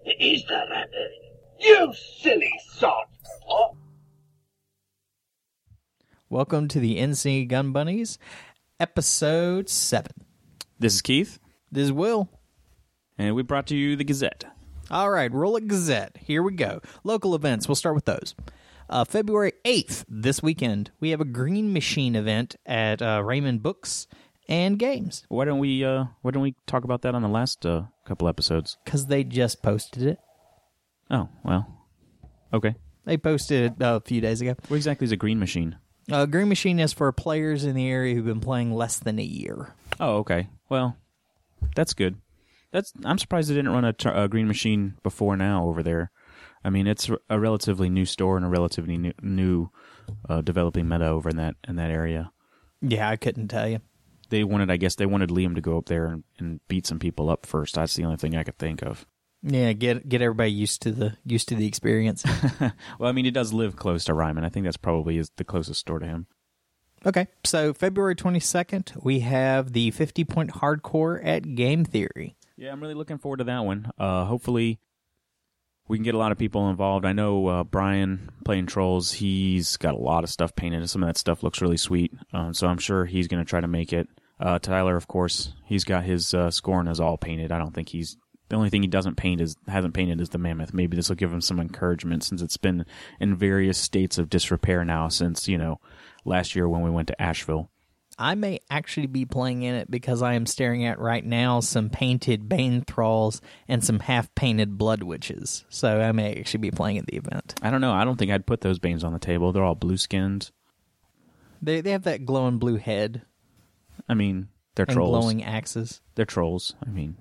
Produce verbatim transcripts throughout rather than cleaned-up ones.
Is that Andy? You silly sod! Oh. Welcome to the N C Gun Bunnies, episode seven. This is Keith. This is Will. And we brought to you the Gazette. All right, roll it Gazette. Here we go. Local events, we'll start with those. Uh, February eighth, this weekend, we have a Green Machine event at uh, Raymond Books and Games. Why don't we uh, Why don't we talk about that on the last uh, couple episodes? Because they just posted it. Oh, well, okay. They posted it uh, a few days ago. What exactly is a Green Machine? Uh, Green Machine is for players in the area who've been playing less than a year. Oh, okay. Well, that's good. That's I'm surprised they didn't run a, t- a Green Machine before now over there. I mean, it's a relatively new store and a relatively new, new uh, developing meta over in that in that area. Yeah, I couldn't tell you. They wanted, I guess, they wanted Liam to go up there and, and beat some people up first. That's the only thing I could think of. Yeah, get get everybody used to the used to the experience. Well, I mean, he does live close to Ryman. I think that's probably is the closest store to him. Okay, so February twenty-second, we have the fifty-point hardcore at Game Theory. Yeah, I'm really looking forward to that one. Uh, hopefully, we can get a lot of people involved. I know uh, Brian playing Trolls, he's got a lot of stuff painted. Some of that stuff looks really sweet, um, so I'm sure he's going to try to make it. Uh, Tyler, of course, he's got his uh, Scorn all painted. I don't think he's... The only thing he doesn't paint is hasn't painted is the Mammoth. Maybe this will give him some encouragement since it's been in various states of disrepair now since, you know, last year when we went to Asheville. I may actually be playing in it because I am staring at right now some painted Bane Thralls and some half-painted Blood Witches. So I may actually be playing at the event. I don't know. I don't think I'd put those Banes on the table. They're all blue-skinned. They they have that glowing blue head. I mean, they're and trolls. glowing axes. They're trolls. I mean...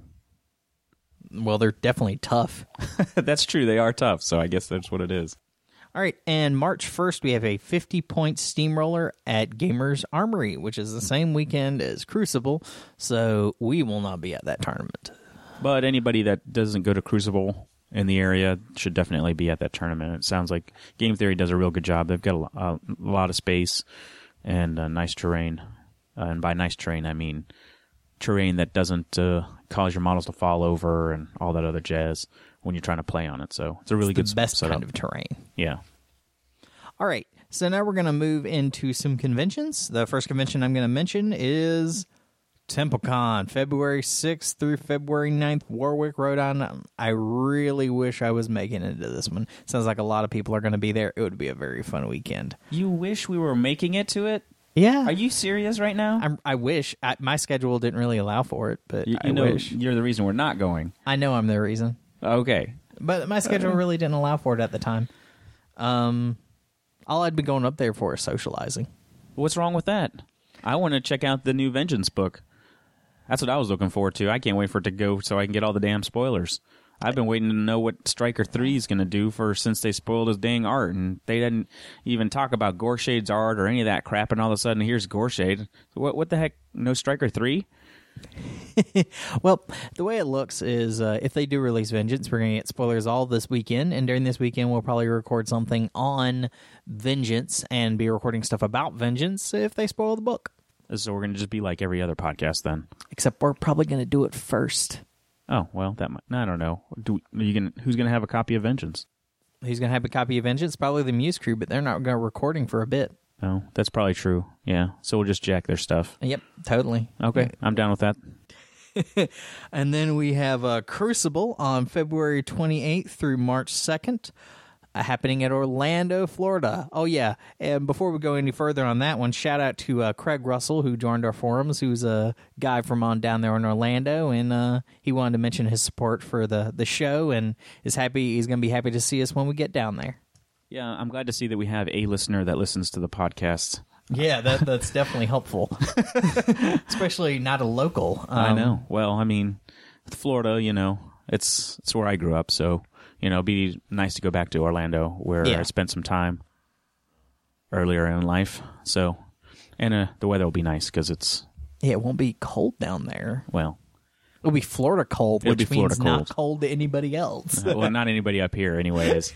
Well, they're definitely tough. That's true. They are tough, so I guess that's what it is. All right, and March first, we have a fifty-point steamroller at Gamers Armory, which is the same weekend as Crucible, so we will not be at that tournament. But anybody that doesn't go to Crucible in the area should definitely be at that tournament. It sounds like Game Theory does a real good job. They've got a, a lot of space and uh, nice terrain. Uh, and by nice terrain, I mean terrain that doesn't uh, cause your models to fall over and all that other jazz when you're trying to play on it. So it's a really it's good the best setup. kind of terrain. Yeah. All right. So now we're going to move into some conventions. The first convention I'm going to mention is TempleCon, February sixth through February ninth, Warwick, Rhode Island. I really wish I was making it to this one. Sounds like a lot of people are going to be there. It would be a very fun weekend. You wish we were making it to it? Yeah. Are you serious right now? I'm, I wish. I, my schedule didn't really allow for it, but You, you I know, wish. you're the reason we're not going. I know I'm the reason. Okay. But my schedule really didn't allow for it at the time. Um, all I'd be going up there for is socializing. What's wrong with that? I want to check out the new Vengeance book. That's what I was looking forward to. I can't wait for it to go so I can get all the damn spoilers. I've been waiting to know what Striker three is going to do for since they spoiled his dang art, and they didn't even talk about Goreshade's art or any of that crap, and all of a sudden here's Goreshade. What what the heck? No Striker three? Well, the way it looks is uh, if they do release Vengeance, we're going to get spoilers all this weekend, and during this weekend we'll probably record something on Vengeance and be recording stuff about Vengeance if they spoil the book. So we're going to just be like every other podcast then. Except we're probably going to do it first. Oh, well, that might, I don't know. Do are you gonna, who's going to have a copy of Vengeance? Who's going to have a copy of Vengeance? Probably the Muse crew, but they're not going to recording for a bit. Oh, that's probably true. Yeah, so we'll just jack their stuff. Yep, totally. Okay, I'm down with that. And then we have uh, Crucible on February twenty-eighth through March second. Uh, happening at Orlando, Florida. Oh, yeah. And before we go any further on that one, shout out to uh, Craig Russell, who joined our forums, who's a guy from on down there in Orlando, and uh, he wanted to mention his support for the, the show, and is happy. He's going to be happy to see us when we get down there. Yeah, I'm glad to see that we have a listener that listens to the podcast. Yeah, that that's definitely helpful, especially not a local. Um, I know. Well, I mean, Florida, you know, it's it's where I grew up, so... You know, it'd be nice to go back to Orlando, where yeah. I spent some time earlier in life. So, and uh, the weather will be nice because it's... Yeah, it won't be cold down there. Well... It'll be Florida cold, It'll which be Florida means cold. not cold to anybody else. uh, well, not anybody up here anyways.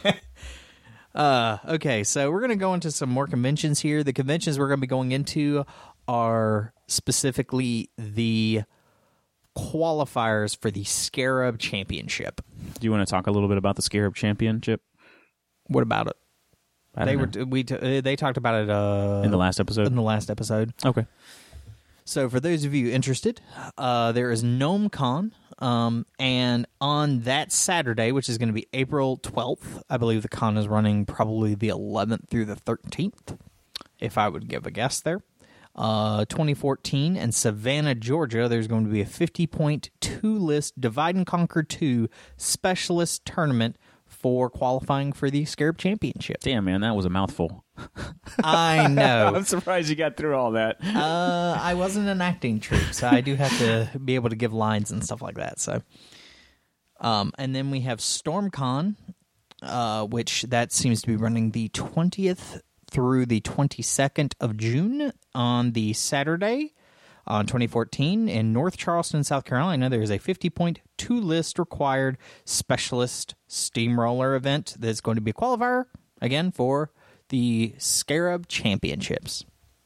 uh, okay, so we're going to go into some more conventions here. The conventions we're going to be going into are specifically the qualifiers for the Scarab Championship. Do you want to talk a little bit about the Scarab Championship? What about it? I They don't know. were we t- they talked about it uh, in the last episode. in the last episode. Okay. So for those of you interested, uh, there is GnomeCon, um, and on that Saturday, which is going to be April twelfth, I believe the con is running probably the eleventh through the thirteenth, if I would give a guess there. Uh, twenty fourteen in Savannah, Georgia, there's going to be a fifty point two list Divide and Conquer two specialist tournament for qualifying for the Scarab Championship. Damn, man, that was a mouthful. I know. I'm surprised you got through all that. Uh, I wasn't an acting troupe, so I do have to be able to give lines and stuff like that. So, um, and then we have StormCon, uh, which that seems to be running the twentieth through the twenty-second of June on the Saturday on twenty fourteen in North Charleston, South Carolina. There is a fifty point two list required specialist steamroller event that's going to be a qualifier again for the Scarab Championships.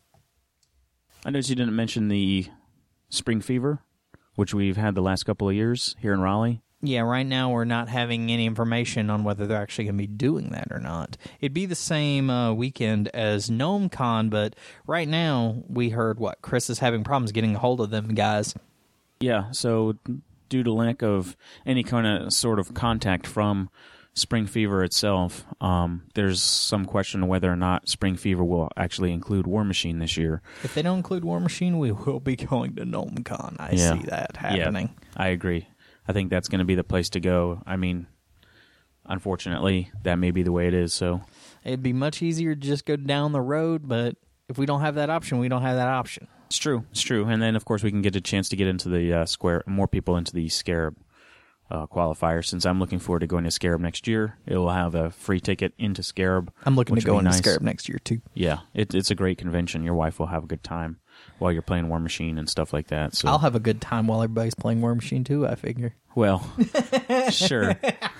I noticed you didn't mention the Spring Fever, which we've had the last couple of years here in Raleigh. Yeah, right now we're not having any information on whether they're actually going to be doing that or not. It'd be the same uh, weekend as GnomeCon, but right now we heard, what, Chris is having problems getting a hold of them guys. Yeah, so due to lack of any kind of sort of contact from Spring Fever itself, um, there's some question of whether or not Spring Fever will actually include War Machine this year. If they don't include War Machine, we will be going to GnomeCon. I Yeah. see that happening. Yeah, I agree. I think that's going to be the place to go. I mean, unfortunately, that may be the way it is. So It'd be much easier to just go down the road, but if we don't have that option, we don't have that option. it's true. It's true. And then, of course, we can get a chance to get into the uh, square, more people into the Scarab uh, qualifier. Since I'm looking forward to going to Scarab next year, it will have a free ticket into Scarab. I'm looking which to go would be into nice. Scarab next year, too. Yeah, it, it's a great convention. Your wife will have a good time while you're playing War Machine and stuff like that. So I'll have a good time while everybody's playing War Machine, too, I figure. Well, sure.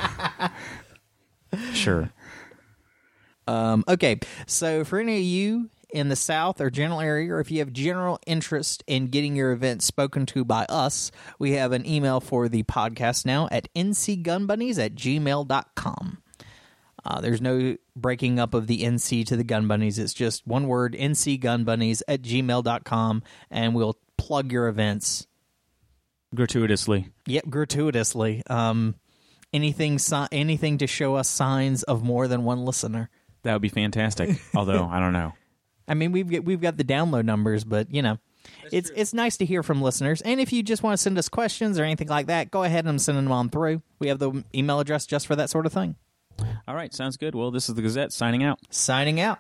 Sure. Um, okay, so for any of you in the South or general area, or if you have general interest in getting your event spoken to by us, we have an email for the podcast now at n c gun bunnies at gmail dot com. Uh, there's no breaking up of the N C to the Gun Bunnies. It's just one word, n c gun bunnies at gmail dot com, and we'll plug your events. Gratuitously. Yep, gratuitously. Um, anything, si- anything to show us signs of more than one listener. That would be fantastic. Although, I don't know. I mean, we've got, we've got the download numbers, but, you know, That's it's true. It's nice to hear from listeners. And if you just want to send us questions or anything like that, go ahead and send them on through. We have the email address just for that sort of thing. All right, sounds good. Well, this is the Gazette signing out. Signing out.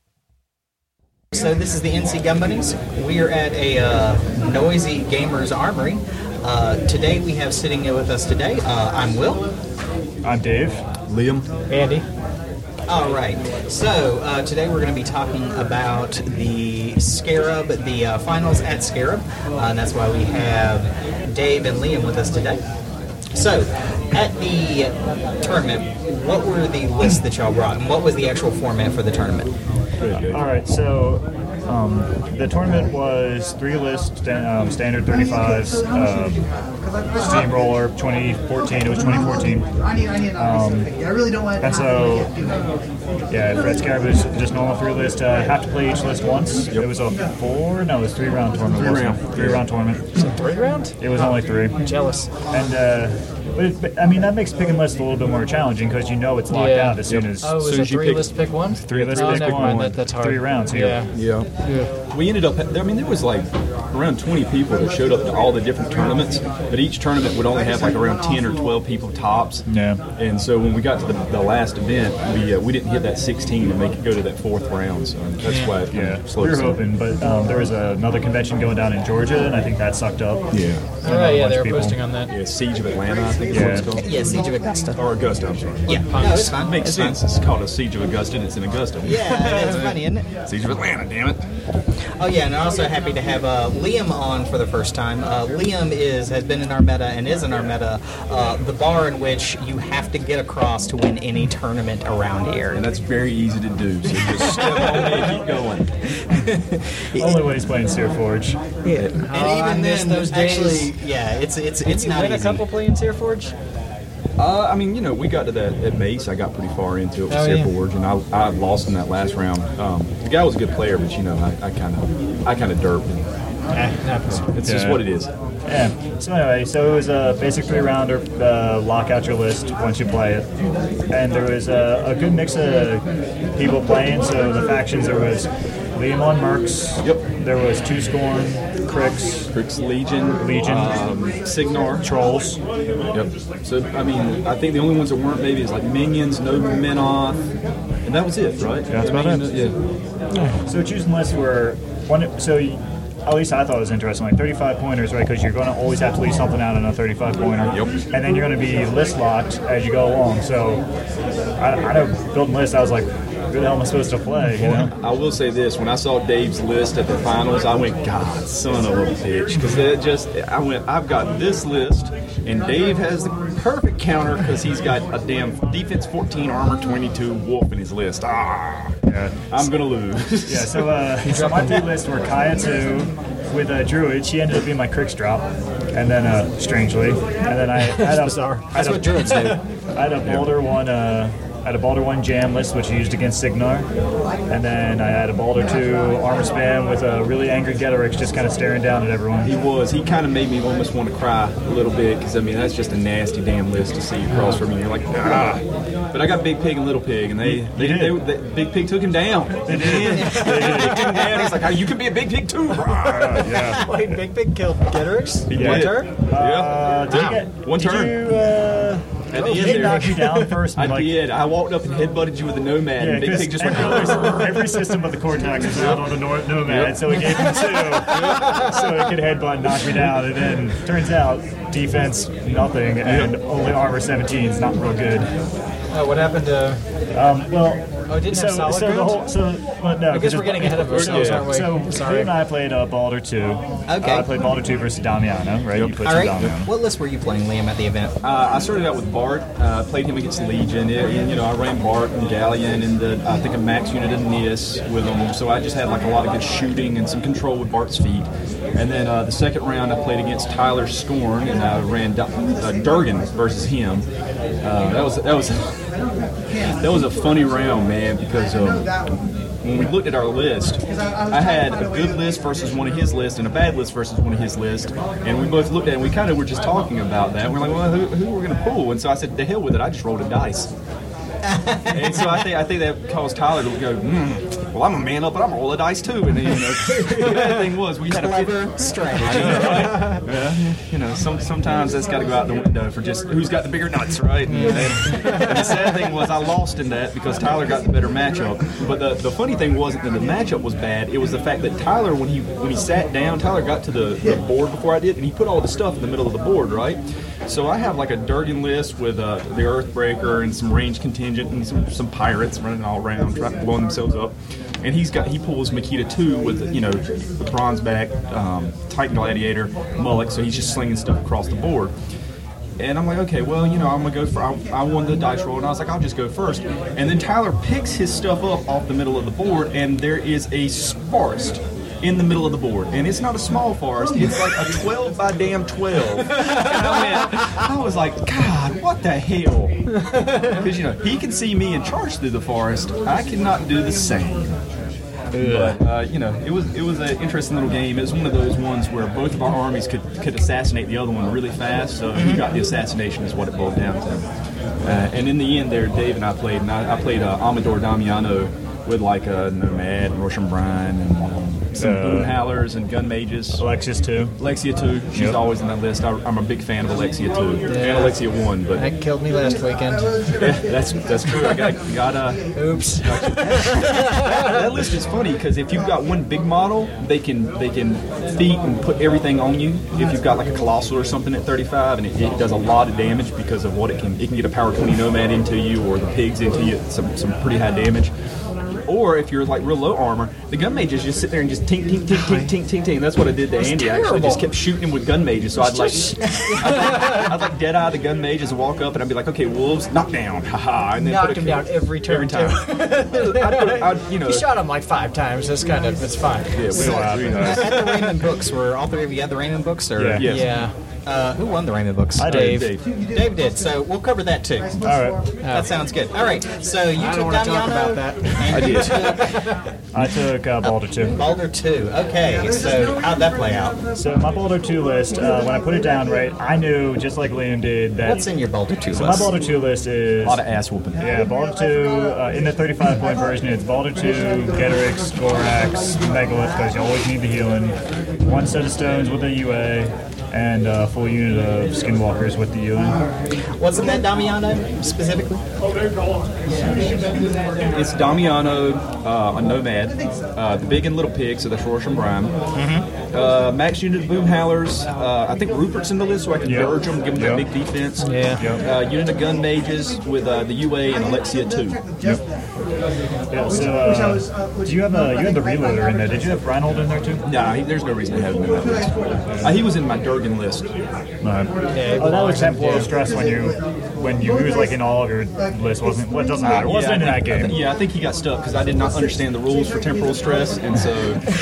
So this is the N C Gun Bunnies. We are at a uh, noisy Gamers Armory. Uh, today we have sitting with us today, uh, I'm Will. I'm Dave. Liam. Andy. All right. So uh, today we're going to be talking about the Scarab, the uh, finals at Scarab, uh, and that's why we have Dave and Liam with us today. So at the tournament, what were the lists that y'all brought, and what was the actual format for the tournament? All right, so um, the tournament was three lists, sta- um, standard thirty-fives, uh, steamroller, twenty fourteen. It was twenty fourteen. Um, and so, yeah, Fred Scarab was just normal three list. Uh, have to play each list once. It was a four, no, it was three round tournament. Three round, three round tournament. Three round? It was only three. Jealous. And uh, but, it, but I mean that makes picking lists a little bit more challenging because you know it's locked Yeah. out as soon as. Oh, it was soon a as you three pick- list pick one? Three list oh, pick never one. mind. That, that's hard. Three rounds here. Yeah. Yeah. yeah. We ended up, I mean, there was like around twenty people that showed up to all the different tournaments, but each tournament would only have like around ten or twelve people tops. Yeah. And so when we got to the, the last event, we uh, we didn't hit that sixteen to make it go to that fourth round. So that's why it Yeah, kind of we slowed were us down. hoping, but um, there was another convention going down in Georgia, and I think that sucked up. Yeah. All right, yeah, bunch they of were people. posting on that. Yeah, Siege of Atlanta, I think is Yeah. what it's called. Yeah, Siege of Augusta. Or Augusta, I'm sorry. Yeah, no, it's fine. Makes It's sense. It's called a Siege of Augusta, and it's in Augusta. Yeah, it's funny, isn't it? Siege of Atlanta, damn it. Oh, yeah, and I'm also happy to have uh, Liam on for the first time. Uh, Liam is has been in our meta and is in our meta, uh, the bar in which you have to get across to win any tournament around here. And that's very easy to do, so just step on me and keep going. Only way he's playing Sear Forge. Yeah. And Oh, I even miss then, those days. actually, yeah, it's it's it's Did you not win easy. a couple playing Sear Forge? Uh, I mean, you know, we got to that at Mace. I got pretty far into it with Oh, Sear yeah. Forge, and I, I lost in that last round. Um, the guy was a good player, but you know, I kind of, I kind of derped. And it's just Yeah. what it is. Yeah. So anyway, so it was a basic three-rounder. Uh, lock out your list once you play it, and there was a, a good mix of people playing. So the factions, there was Liam on Mercs. Yep. There was Two Scorn, Crix, Crix Legion, Legion. um, Signar, Trolls. Yep. So I mean, I think the only ones that weren't maybe is like Minions, no Minoth, and that was it, right? Yeah, that's I about mean, it. Yeah. So choosing lists were one. So you, at least I thought it was interesting, like thirty-five pointers, right? Because you're going to always have to leave something out in a thirty-five pointer. Yep. And then you're going to be list locked as you go along. So I, I know building lists, I was like, who the hell am I supposed to play? You know? I will say this: when I saw Dave's list at the finals, I went, "God, son of a bitch!" Because that just, I went, "I've got this list, and Dave has the perfect counter because he's got a damn defense fourteen, armor twenty-two, wolf in his list. Ah, Yeah. I'm gonna lose." Yeah, so, uh, so my three lists were Kaya two with a Druid. She ended up being my Crix drop. And then, uh, strangely. And then I had a, bizarre. I had That's a- what Druids do. I had a Boulder one, uh, I had a Boulder one jam list, which I used against Signar. And then I had a Boulder two armor spam with a really angry Getorix just kind of staring down at everyone. He was. He kind of made me almost want to cry a little bit because I mean that's just a nasty damn list to see across from you. You're like, ah. But I got Big Pig and Little Pig, and they, they, You they, did. they, Big Pig took him down. They did. They took him down. He's like, oh, you can be a Big Pig too. Yeah. Wait, Big Big killed Getorix? He One did. turn? Uh, did you Wow. get, One did turn. You, uh, At the did end he there- knock you down first? I and, like, did. I walked up and headbutted you with a Nomad, Yeah, and Big 'cause Pig just went. every, every system but the Cortex is out on the nor- Nomad, Yep. so we gave him two, so it could headbutt and knock me down. And then turns out defense nothing, and only armor seventeen is not real good. Oh, what happened to... Um, well, Oh, it didn't so, have solid so the ground? whole so well, no. I guess we're getting ahead of ourselves, aren't we? So Sorry. Lou and I played uh, Baldur two. Okay. Uh, I played Baldur two versus Damiano, right? You played All some right. Damiano. What list were you playing, Liam, at the event? Uh, I started out with Bart. Uh, played him against Legion. It, and, you know, I ran Bart and Galleon and the, I think a max unit of Nis with them. So I just had like a lot of good shooting and some control with Bart's feet. And then uh, the second round, I played against Tyler Scorn and I ran D- uh, Durgan versus him. Uh, that was that was that was a funny round, man, because um, when we looked at our list, I had a good list versus one of his lists and a bad list versus one of his lists, and we both looked at it and we kind of were just talking about that. We're like, well, who, who we're going to pull? And so I said, the hell with it, I just rolled a dice. And so I think I think that caused Tyler to go, mm, well, I'm a man up, but I'm gonna roll a dice too. And then, you know, the bad thing was we had a Clever strategy. I know, right? Yeah, you know, some, sometimes that's got to go out the window for just who's got the bigger nuts, right? And, and, and the sad thing was I lost in that because Tyler got the better matchup. But the, the funny thing wasn't that the matchup was bad. It was the fact that Tyler, when he when he sat down, Tyler got to the, the board before I did, and he put all the stuff in the middle of the board, right? So I have like a Durgan list with uh, the Earthbreaker and some range contingent and some, some pirates running all around, trying blowing themselves up. And he's got he pulls Makita two with you know the bronze back um, Titan Gladiator Mullock, so he's just slinging stuff across the board. And I'm like, okay, well, you know, I'm gonna go for. I, I won the dice roll, and I was like, I'll just go first. And then Tyler picks his stuff up off the middle of the board, and there is a forest in the middle of the board, and it's not a small forest. It's like a twelve by damn twelve. And I went, I was like, God, what the hell? Because you know he can see me and charge through the forest. I cannot do the same. But uh, you know, it was it was an interesting little game. It was one of those ones where both of our armies could, could assassinate the other one really fast. So he got the assassination is what it boiled down to. Uh, and in the end, there, Dave and I played. And I, I played uh, Amador Damiano with like a Nomad, and Roshan Bryan, and um, some Uh, Boon Howlers and Gun Mages. Alexis two. Alexia two, she's Yep. always in that list. I, I'm a big fan of Alexia two and Alexia one, but That killed me last weekend. that's that's true. I got got uh, Oops. that list is funny because if you've got one big model, they can they can feat and put everything on you. If you've got like a Colossal or something at thirty-five, and it, it does a lot of damage because of what it can. It can get a Power twenty Nomad into you or the pigs into you. Some some pretty high damage. Or if you're like real low armor, the gun mages just sit there and just tink, tink, tink, tink, tink, tink, tink. That's what I did to Andy. I actually just kept shooting him with gun mages. So I'd like, I'd, I'd like dead eye the gun mages and walk up and I'd be like, okay, wolves, knock down, haha. And then Knocked put a- him down every turn. every time. I'd put, I'd, you know, He shot him like five times. That's kind of, it's fine. yeah, we don't have to. At the Raymond books, were all three of you at the Raymond books? Or? Yeah. Yes. Yeah. Uh, who won the Raymond books? I did. Dave. Dave did. So we'll cover that too. All right. That sounds good. All right. So you I took don't want to talk Damiano. about that. And I you did. took I took uh, Baldur two. Baldur two. Okay. So how'd that play out? So my Baldur two list, uh, when I put it down, right, I knew, just like Liam did, that... What's in your Baldur two So my list? Baldur two list is... A lot of ass whooping. Yeah, Baldur two, uh, in the thirty-five point version, it's Baldur two, Getorix, Gorax, Megalith, because you always need the healing, one set of stones with a U A, and a full unit of Skinwalkers with the U A. Wasn't that Damiano specifically? It's Damiano, uh, a nomad, uh, the big and little pig, so that's Rorschach and Brian. Mm-hmm. Uh, max unit of boom howlers. Uh, I think Rupert's in the list, so I can Yeah. urge them, give them Yeah. that big defense. Yeah. Yep. Uh, unit of gun mages with uh, the U A and Alexia two. Yep. Yeah, so, uh, do you have a, you had the Reloader in there. Did you have Reinhold in there too? Nah, he, there's no reason to have him in that list. Uh, he was in my Durgan list. Right. Oh, that was temporal stress when you, when you, he was like in all of your lists, wasn't, well, it doesn't matter. It wasn't in I that think, I game. think- yeah, I think he got stuck because I did not understand the rules for temporal stress, and so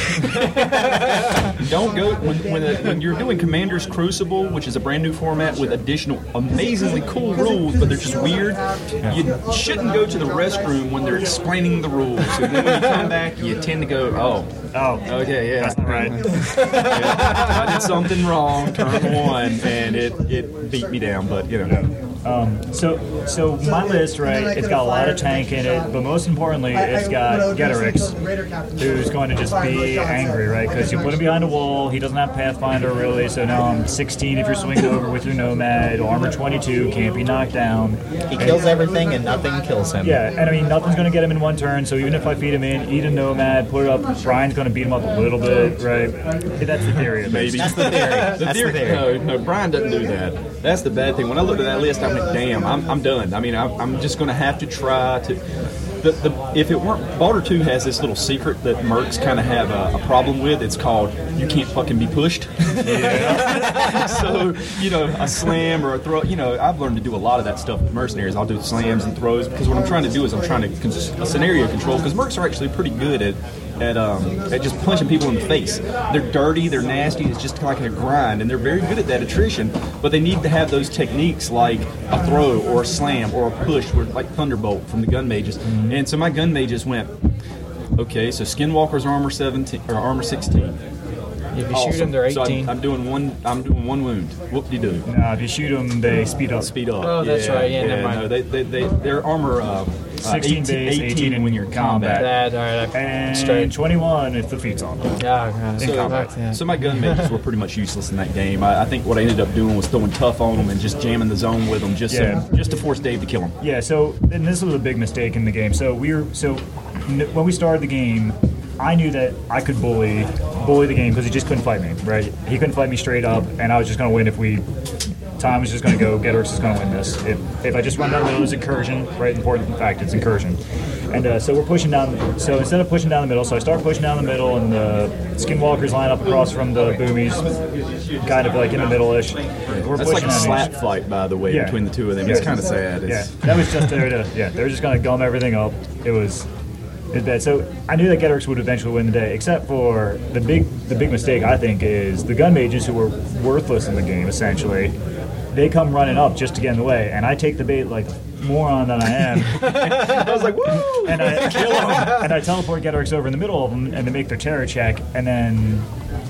don't go when when, a, when you're doing Commander's Crucible, which is a brand new format with additional amazingly cool rules, but they're just weird. You shouldn't go to the restroom when they're explaining the rules, and then when you come back, you tend to go, oh. Oh, Okay, yeah. that's not right. Yeah, I did something wrong, turn one, and it, it beat me down, but, you know. Um, so, so my list, right? It's got a lot of tank in it, but most importantly, it's got Getorix, who's going to just be angry, right? Because you put him behind a wall. He doesn't have Pathfinder really, so now I'm sixteen if you're swinging over with your Nomad. Armor twenty-two, can't be knocked down. He kills everything and nothing kills him. Yeah, and I mean nothing's going to get him in one turn. So even if I feed him in, eat a Nomad, put it up, Brian's going to beat him up a little bit, right? That's the theory. Of Maybe. That's the theory. The That's theory, the theory. No, no, Brian doesn't do that. That's the bad thing. When I looked at that list, I went, damn, I'm, I'm done. I mean, I'm, I'm just going to have to try to... The, the, if it weren't... Baldur two has this little secret that mercs kind of have a, a problem with. It's called, you can't fucking be pushed. So, you know, a slam or a throw... You know, I've learned to do a lot of that stuff with mercenaries. I'll do slams and throws because what I'm trying to do is I'm trying to cons- a scenario control because mercs are actually pretty good at... At, um, at just punching people in the face. They're dirty, they're nasty, it's just like a grind, and they're very good at that attrition, but they need to have those techniques like a throw or a slam or a push, or like Thunderbolt from the gun mages. Mm-hmm. And so my gun mages went, okay, so Skinwalker's armor seventeen or armor sixteen. If you shoot them, they're eighteen. So I'm, I'm doing one. I'm doing one wound. Whoop-de-doo. Now, if you shoot them, they speed up. Speed up. Oh, that's right. Yeah, never mind. No, they, they, they, their armor. Uh, sixteen uh, base, eighteen when you're in combat. That, all right, I- And straight. twenty-one if the feet's on them. Yeah, God. In combat. Yeah. So my gun mages were pretty much useless in that game. I, I think what I ended up doing was throwing tough on them and just jamming the zone with them, just Yeah. so, just to force Dave to kill him. Yeah, so and this was a big mistake in the game. So we were so n- when we started the game, I knew that I could bully bully the game because he just couldn't fight me. Right? He couldn't fight me straight up, and I was just going to win if we. Time was just going to go. Getorix is going to win this. If, if I just run down the middle, it's incursion. Right? Important fact, it's incursion. And uh, so we're pushing down. So instead of pushing down the middle, so I start pushing down the middle, and the Skinwalkers line up across from the Boomies, kind of like in the middle-ish. We're That's like pushing a on slap each- fight, by the way, Yeah. between the two of them. Yeah. It's kind of sad. Yeah, It's, that was just there to. Yeah, they were just going to gum everything up. It was. It's bad. So I knew that Getorix would eventually win the day, except for the big, the big mistake I think is the gun mages who were worthless in the game essentially. They come running up just to get in the way, and I take the bait like moron that I am. I was like, woo! and I kill them, and I teleport Getorix over in the middle of them, and they make their terror check, and then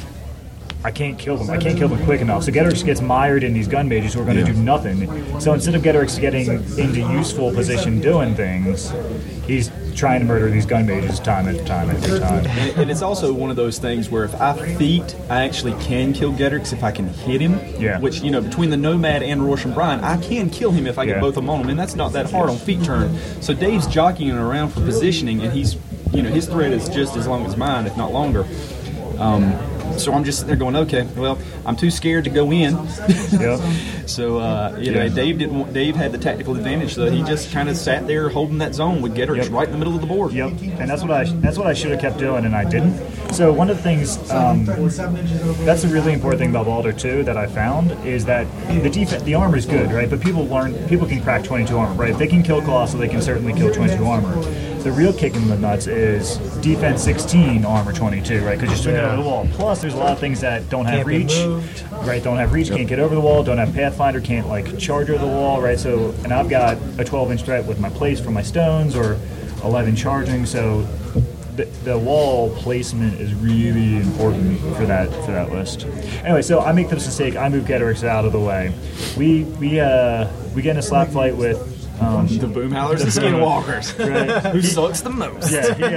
I can't kill them. I can't kill them quick enough. So Getorix gets mired in these gun mages who are going to Yeah. do nothing. So instead of Getorix getting into useful position doing things, he's trying to murder these gun mages time after time after time. And, and it's also one of those things where if I feat, I actually can kill Getorix if I can hit him. Yeah. Which, you know, between the Nomad and Rorschach Brian, I can kill him if I get Yeah. both of them on him, and that's not that hard on feat turn. So Dave's jockeying around for positioning, and he's, you know, his thread is just as long as mine, if not longer. Um, So I'm just sitting there going, okay, well, I'm too scared to go in. Yep. So uh, you know, Yeah. Dave didn't. Want, Dave had the tactical advantage, so he just kind of sat there holding that zone with Getters Yep. right in the middle of the board. Yep, and that's what I that's what I should have kept doing, and I didn't. So one of the things um, that's a really important thing about Baldur too that I found is that the defense, the armor is good, right? But people learn people can crack twenty-two armor, right? If they can kill Colossal, they can certainly kill twenty-two armor. The real kick in the nuts is defense sixteen, armor twenty-two, right? Because you're swinging over the wall. Plus, there's a lot of things that don't have Can't be reach, moved. right? Don't have reach, can't get over the wall, don't have Pathfinder, can't like charge over the wall, right? So, and I've got a twelve inch threat with my place for my stones or eleven charging, so the, the wall placement is really important for that for that list. Anyway, so I make this mistake. I move Getters out of the way. We we uh we get in a slap fight with. Um, The Boomhowlers and Skinwalkers. Right. Who sucks the most? Yeah, he,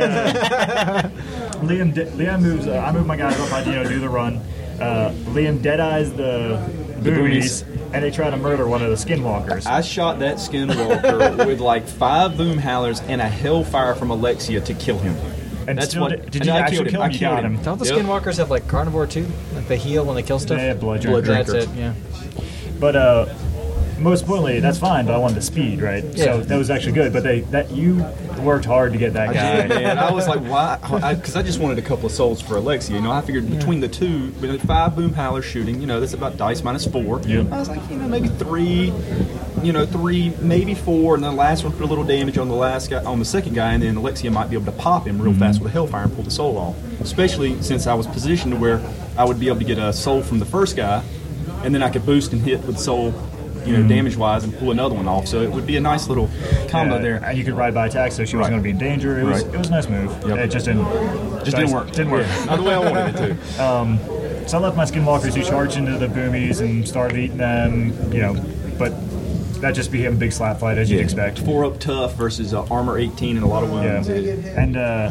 uh, Liam, de- Liam moves. Uh, I move my guys up. I you know do the run. Uh, Liam dead-eyes the boomies, and they try to murder one of the Skinwalkers. I shot that Skinwalker with like five Boomhowlers and a Hellfire from Alexia to kill him. And That's still what. did, did and you I actually killed him. kill I him? You killed got him. Don't the Yep. Skinwalkers have like carnivore too? Like they heal when they kill stuff? They have blood Blood drinker. That's drinker. it, yeah. But uh, most importantly, that's fine. But I wanted the speed, right? Yeah. So that was actually good. But they that you worked hard to get that I guy. did, man. I was like, why? Because I, I just wanted a couple of souls for Alexia. You know, I figured between the two, with five boom howlers shooting, you know, that's about dice minus four. Yep. I was like, you know, maybe three, you know, three, maybe four, and then the last one put a little damage on the last guy, on the second guy, and then Alexia might be able to pop him real fast with a Hellfire and pull the soul off. Especially since I was positioned to where I would be able to get a soul from the first guy, and then I could boost and hit with soul. You know, damage-wise, and pull another one off. So it would be a nice little combo Yeah, there. and you could ride by attack, so she wasn't Right. going to be in danger. It was Right. it was a nice move. Yep. It just didn't Just didn't work. Didn't work. Not the way I wanted it to. So I left my Skinwalkers who charged into the boomies and started eating them, you know, but that just became a big slap fight, as you'd expect. Four up tough versus uh, armor eighteen and a lot of wounds. Yeah. And uh,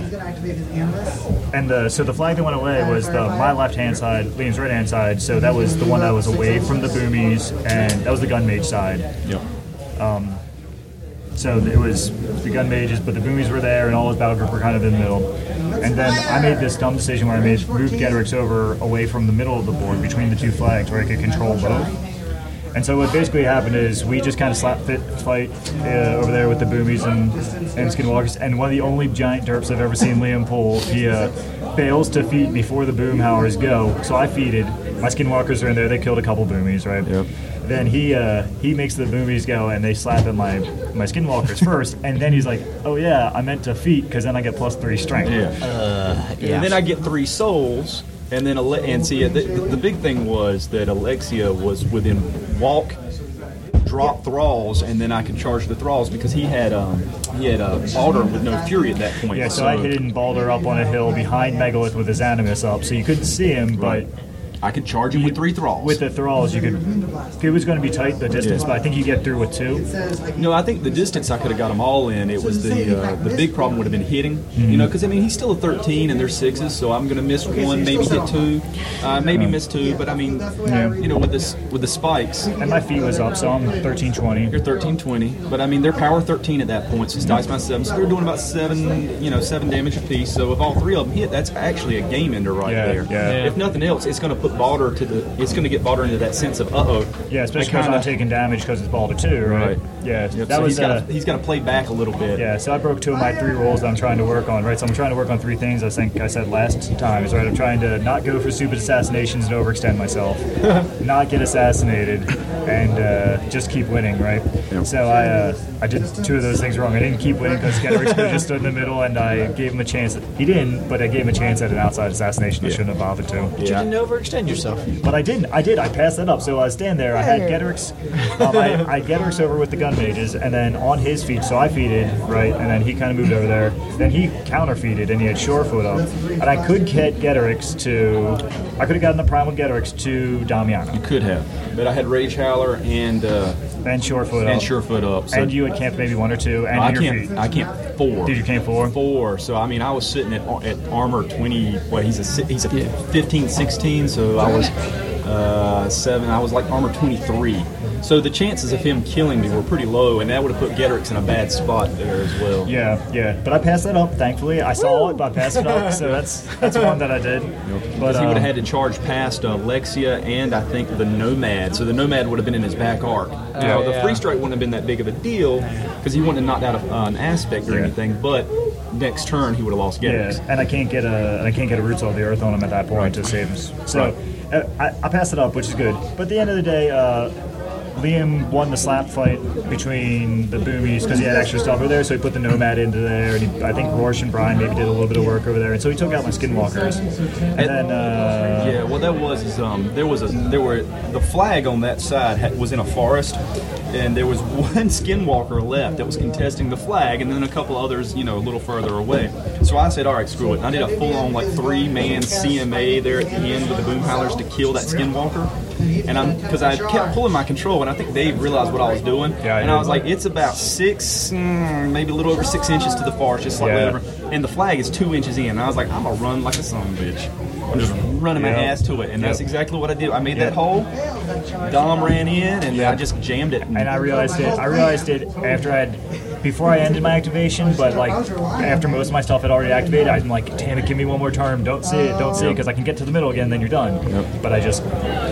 and uh, so the flag that went away was the my left hand side, Liam's right hand side. So that was the one that was away from the boomies, and that was the gun mage side. Yep. So it was the gun mages, but the boomies were there, and all his battle group were kind of in the middle. And then I made this dumb decision where I made moved Getters over away from the middle of the board between the two flags, where I could control both. And so what basically happened is we just kind of slap fit fight uh, over there with the boomies and, and Skinwalkers. And one of the only giant derps I've ever seen Liam pull, he uh, fails to feed before the Boomhowlers go. So I feeded. My Skinwalkers are in there. They killed a couple boomies, right? Yep. Then he uh, he makes the boomies go, and they slap at my my Skinwalkers first. And then he's like, "Oh yeah, I meant to feed because then I get plus three strength." Yeah. Yeah. And then I get three souls, and then Ale- and see the, the big thing was that Alexia was within walk, drop thralls, and then I could charge the thralls because he had um he had uh, Baldur with no fury at that point. Yeah, so I hidden Baldur up on a hill behind Megalith with his Animus up, so you couldn't see him, Right. but I could charge him with three thralls. with the thralls you could. It was going to be tight the distance, Yeah. but I think you get through with two. No, I think the distance I could have got them all in. It was the uh, the big problem would have been hitting. You know, because I mean he's still a thirteen and they're sixes, so I'm going to miss one, maybe hit two, uh, maybe miss two. But I mean, you know, with this with the spikes, And my feet was up, so I'm thirteen twenty. you're thirteen twenty. But I mean, they're power thirteen at that point, so it's dice minus seven. So they're doing about seven, you know, seven damage apiece. So if all three of them hit, that's actually a game ender right Yeah, there. yeah. If nothing else, it's going to put Baldur to the. It's going to get Baldur into that sense of uh oh. Yeah, especially because I'm taking damage because it's Baldur too, right? Right. Yeah, Yep, that so was he's got uh, to he's got to play back a little bit. yeah. So I broke two of my three rolls that I'm trying to work on, right? So I'm trying to work on three things. I think I said last time, is right. I'm trying to not go for stupid assassinations and overextend myself, not get assassinated, and uh, just keep winning, right? Yep. So I uh, I did two of those things wrong. I didn't keep winning because Getters could have just stood in the middle, and I gave him a chance. He didn't, but I gave him a chance at an outside assassination. I shouldn't have bothered to. You didn't overextend yourself. But I didn't. I did. I passed that up. So I was standing there. I had Getters. Um, I, I had Getters over with the gun mages, and then on his feet. So I feeded, right, and then he kind of moved over there. Then he counter feeded, and he had Shorefoot up, and I could get Getters to. I could have gotten the primal Getters to Damiano Could have, but I had Rage Howler and uh, and Shorefoot and up, Surefoot up. So and you had camped maybe one or two, and I your can't. feet. I can't four. Did you camp four? Four. So I mean, I was sitting at at armor twenty. What he's a si- he's a fifteen, sixteen. So I was uh, seven. I was like armor twenty three. So the chances of him killing me were pretty low, and that would have put Getrix in a bad spot there as well. Yeah, yeah. But I passed that up, thankfully. I saw it, but I passed it up, so that's that's one that I did. But Because he would um, have had to charge past uh, Lexia and I think the Nomad. So the Nomad would have been in his back arc. Now, Oh, the yeah. Free Strike wouldn't have been that big of a deal because he wouldn't have knocked out a, uh, an aspect or Yeah. anything. But next turn, he would have lost yeah, Getrix. and I can't get a and I can't get a Roots of the Earth on him at that point to save him. So uh, I, I passed it up, which is good. But at the end of the day, uh, Liam won the slap fight between the Boomies because he had extra stuff over there, so he put the Nomad into there, and he, I think Rorsch and Brian maybe did a little bit of work over there, and so he took out my Skinwalkers. And then, uh, Yeah, what that was is um, there was a there were the flag on that side had, was in a forest, and there was one Skinwalker left that was contesting the flag, and then a couple others, you know, a little further away. So I said, all right, screw it. And I did a full-on like three-man C M A there at the end with the Boom Howlers to kill that Skinwalker. And I'm because I kept pulling my control, and I think Dave realized what I was doing. Yeah, I and I did. was like, it's about six, mm, maybe a little over six inches to the forest, just like Yeah. whatever. And the flag is two inches in. And I was like, I'm gonna run like a son of a bitch. I'm just running my Yeah. ass to it, and that's Yep. exactly what I did. I made Yeah. that hole. Dom ran in, and I just jammed it. and I realized it. I realized it after I had, before I ended my activation, but like after most of my stuff had already activated, I'm like, damn it, give me one more turn. Don't see it, don't see it, because I can get to the middle again, then you're done. But I just.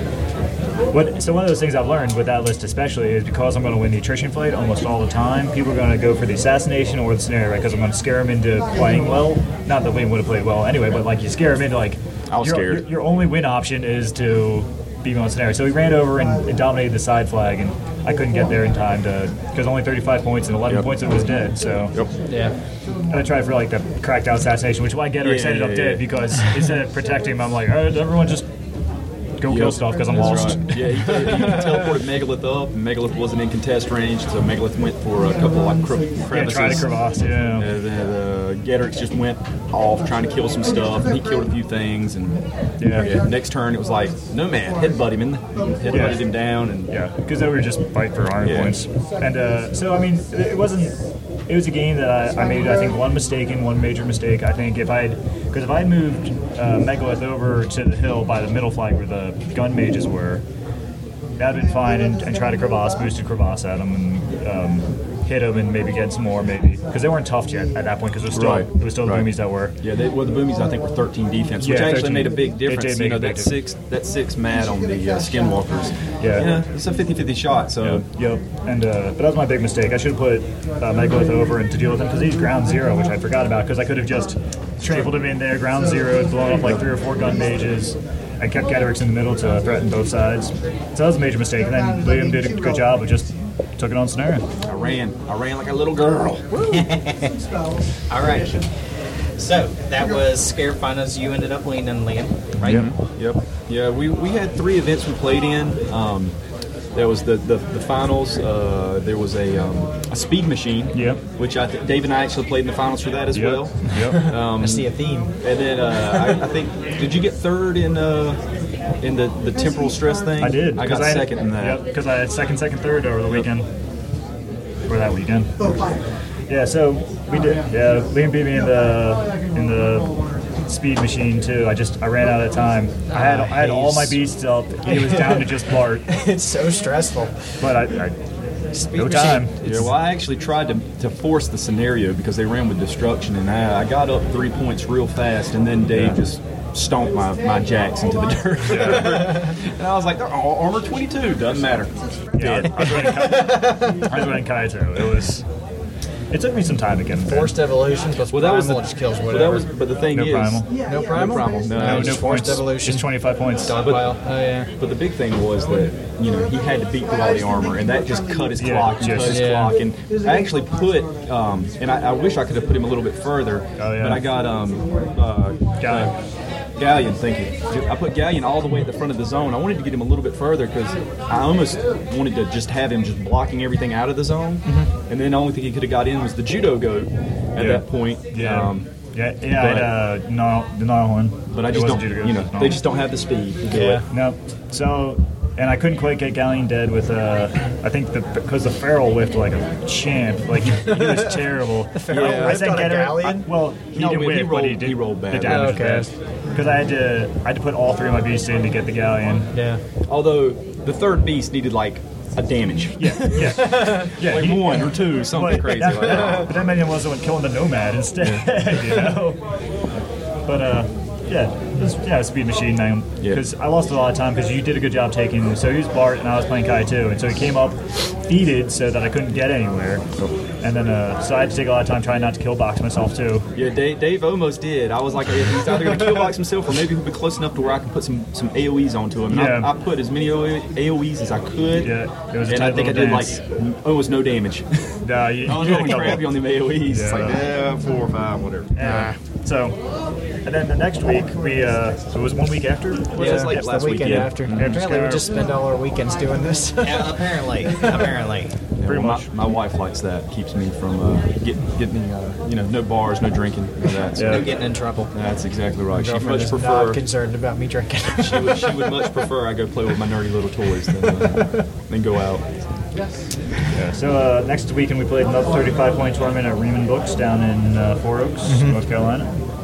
What, so one of those things I've learned with that list especially is because I'm going to win the attrition fight almost all the time, people are going to go for the assassination or the scenario, right? Because I'm going to scare them into playing well. Not that Liam would have played well anyway, but like you scare them into like I was your, scared. Your, your only win option is to be on scenario. So he ran over and, and dominated the side flag, and I couldn't get there in time to because only thirty-five points and eleven Yep. points it was dead. So Yeah. and I tried for like the cracked out assassination, which is why Getrix Yeah, ended up yeah, dead yeah. because instead of protecting him, I'm like, all right, everyone just go kill Yep. stuff because I'm That's lost. right. Yeah, he, he teleported Megalith up, and Megalith wasn't in contest range, so Megalith went for a couple like cre- Yeah, crevices. try to crevasse, yeah. And then uh, Getrix just went off trying to kill some stuff, and he killed a few things. And Yeah. yeah, next turn it was like, no man, headbutt him, and headbutted Yeah. him down, and Yeah, because they were just fight for iron Yeah. points. And uh, so, I mean, it wasn't. It was a game that I, I made, I think, one mistake and one major mistake. I think if I had, because if I had moved uh, Megalith over to the hill by the middle flag where the gun mages were, that'd been fine, and, and try to crevasse, boosted crevasse at them, and um, hit them, and maybe get some more, maybe because they weren't tough yet at that point, because it was still Right. it was still the Right. Boomies that were. yeah, they, well, the Boomies I think were thirteen defense, which Yeah, actually thirteen. made a big It did difference. make You know, a big that difference. six that six mad on the uh, Skinwalkers. Yeah. yeah, it's a fifty-fifty shot. So Yep, yep. And uh, but that was my big mistake. I should have put uh, Megalith over and to deal with him because he's ground zero, which I forgot about because I could have just trampled him in there, ground zero, blown up like three or four gun mages. I kept Getrix in the middle to threaten both sides. So that was a major mistake. And then Liam did a good job of just took it on scenario. I ran, I ran like a little girl. All right. So that was Scare Finals. You ended up leaning, Liam, right? Yep. Yeah, we, we had three events we played in. Um, there was the, the, the finals. Uh, there was a, um, a speed machine, Yep. which I th- Dave and I actually played in the finals for that as Yep. well. Yep. Um, I see a theme. and then uh, I, I think, did you get third in uh, in the, the temporal stress thing? I did. I got had, second in that. Yep, because I had second, second, third over the weekend. For that weekend. Yeah, so we did. Yeah, Liam beat me in the in the speed machine too. I just I ran out of time. I had I had all my beasts up. He was down to just Bart, It's so stressful. but I, I no machine. time. Yeah, well, I actually tried to, to force the scenario because they ran with destruction, and I, I got up three points real fast, and then Dave Yeah. just stomped my, my jacks into the dirt. And I was like, they're all armor twenty-two, doesn't matter. Yeah, I was running, Kai- I was running Kaito. It was. It took me some time to get him there. Forced evolution plus Well, that was the, primal just kills well, whatever. that was, but the thing No is, primal. no primal? No primal. No, No, no, no just points. forced evolution. Just twenty-five points. Dogpile. Oh yeah. But the big thing was that, you know, he had to beat through all the armor, and that just cut his Yeah, clock and just- cut his yeah. clock. And I actually put, um, and I, I wish I could have put him a little bit further, Oh, yeah. but I got um, uh, Galleon. uh, Galleon, thank you. I put Galleon all the way at the front of the zone. I wanted to get him a little bit further because I almost wanted to just have him just blocking everything out of the zone. Mm-hmm. And then the only thing he could have got in was the judo goat at Yeah. that point. Yeah. Um, yeah, yeah, I had uh, no, the Gnarlhorn. but I It just wasn't don't, Judo, you know, it was they just don't have the speed to do Yeah. it. No. So, and I couldn't quite get Galleon dead with, uh, I think the because the Feral whiffed like a champ. Like, he was terrible. The Feral I whiffed said on a get her- Galleon? I- well, he No, didn't he whiff, but he rolled- did. he rolled bad. The damage Okay. was bad. Because I had to, I had to put all three of my beasts in to get the Galleon. Yeah. Although the third beast needed like a damage. Yeah, yeah, yeah. Like he- one or two, something But crazy that, like that. But that minion was the one killing the nomad instead, you know. But uh, yeah, it was, yeah, speed machine man. Yeah. Because I lost a lot of time because you did a good job taking. So he was Bart and I was playing Kai too, and so he came up feeded so that I couldn't get anywhere. And then uh, so I had to take a lot of time trying not to kill box myself too. Yeah, Dave, Dave almost did. I was like, he's either going to kill box himself or maybe he'll be close enough to where I can put some, some A O Es onto him. And Yeah. I, I put as many A O Es as I could. Yeah, it was a and I tight think I little did dance. like almost no damage. Nah, you, I was you did a going couple. crappy on them A O Es. It's Yeah. like, yeah, four or five, whatever. Yeah. So, and then the next week we uh, so it was one week after. Was Yeah, it? it's like It's last the weekend week, yeah. after. just Apparently, we kinda- just spend all our weekends doing this. Yeah, apparently, apparently. Yeah, Pretty well, much. My, my wife likes that. Keeps me from uh, getting getting me, uh, you know, no bars, no drinking, none of that. So Yeah. No getting in trouble. that's exactly right. She'd Girlfriend much is prefer. not concerned about me drinking. She would, she would much prefer I go play with my nerdy little toys than, uh, than go out. Yeah, so uh, next weekend we played another thirty-five point tournament at Riemann Books down in uh, Four Oaks, Mm-hmm. North Carolina.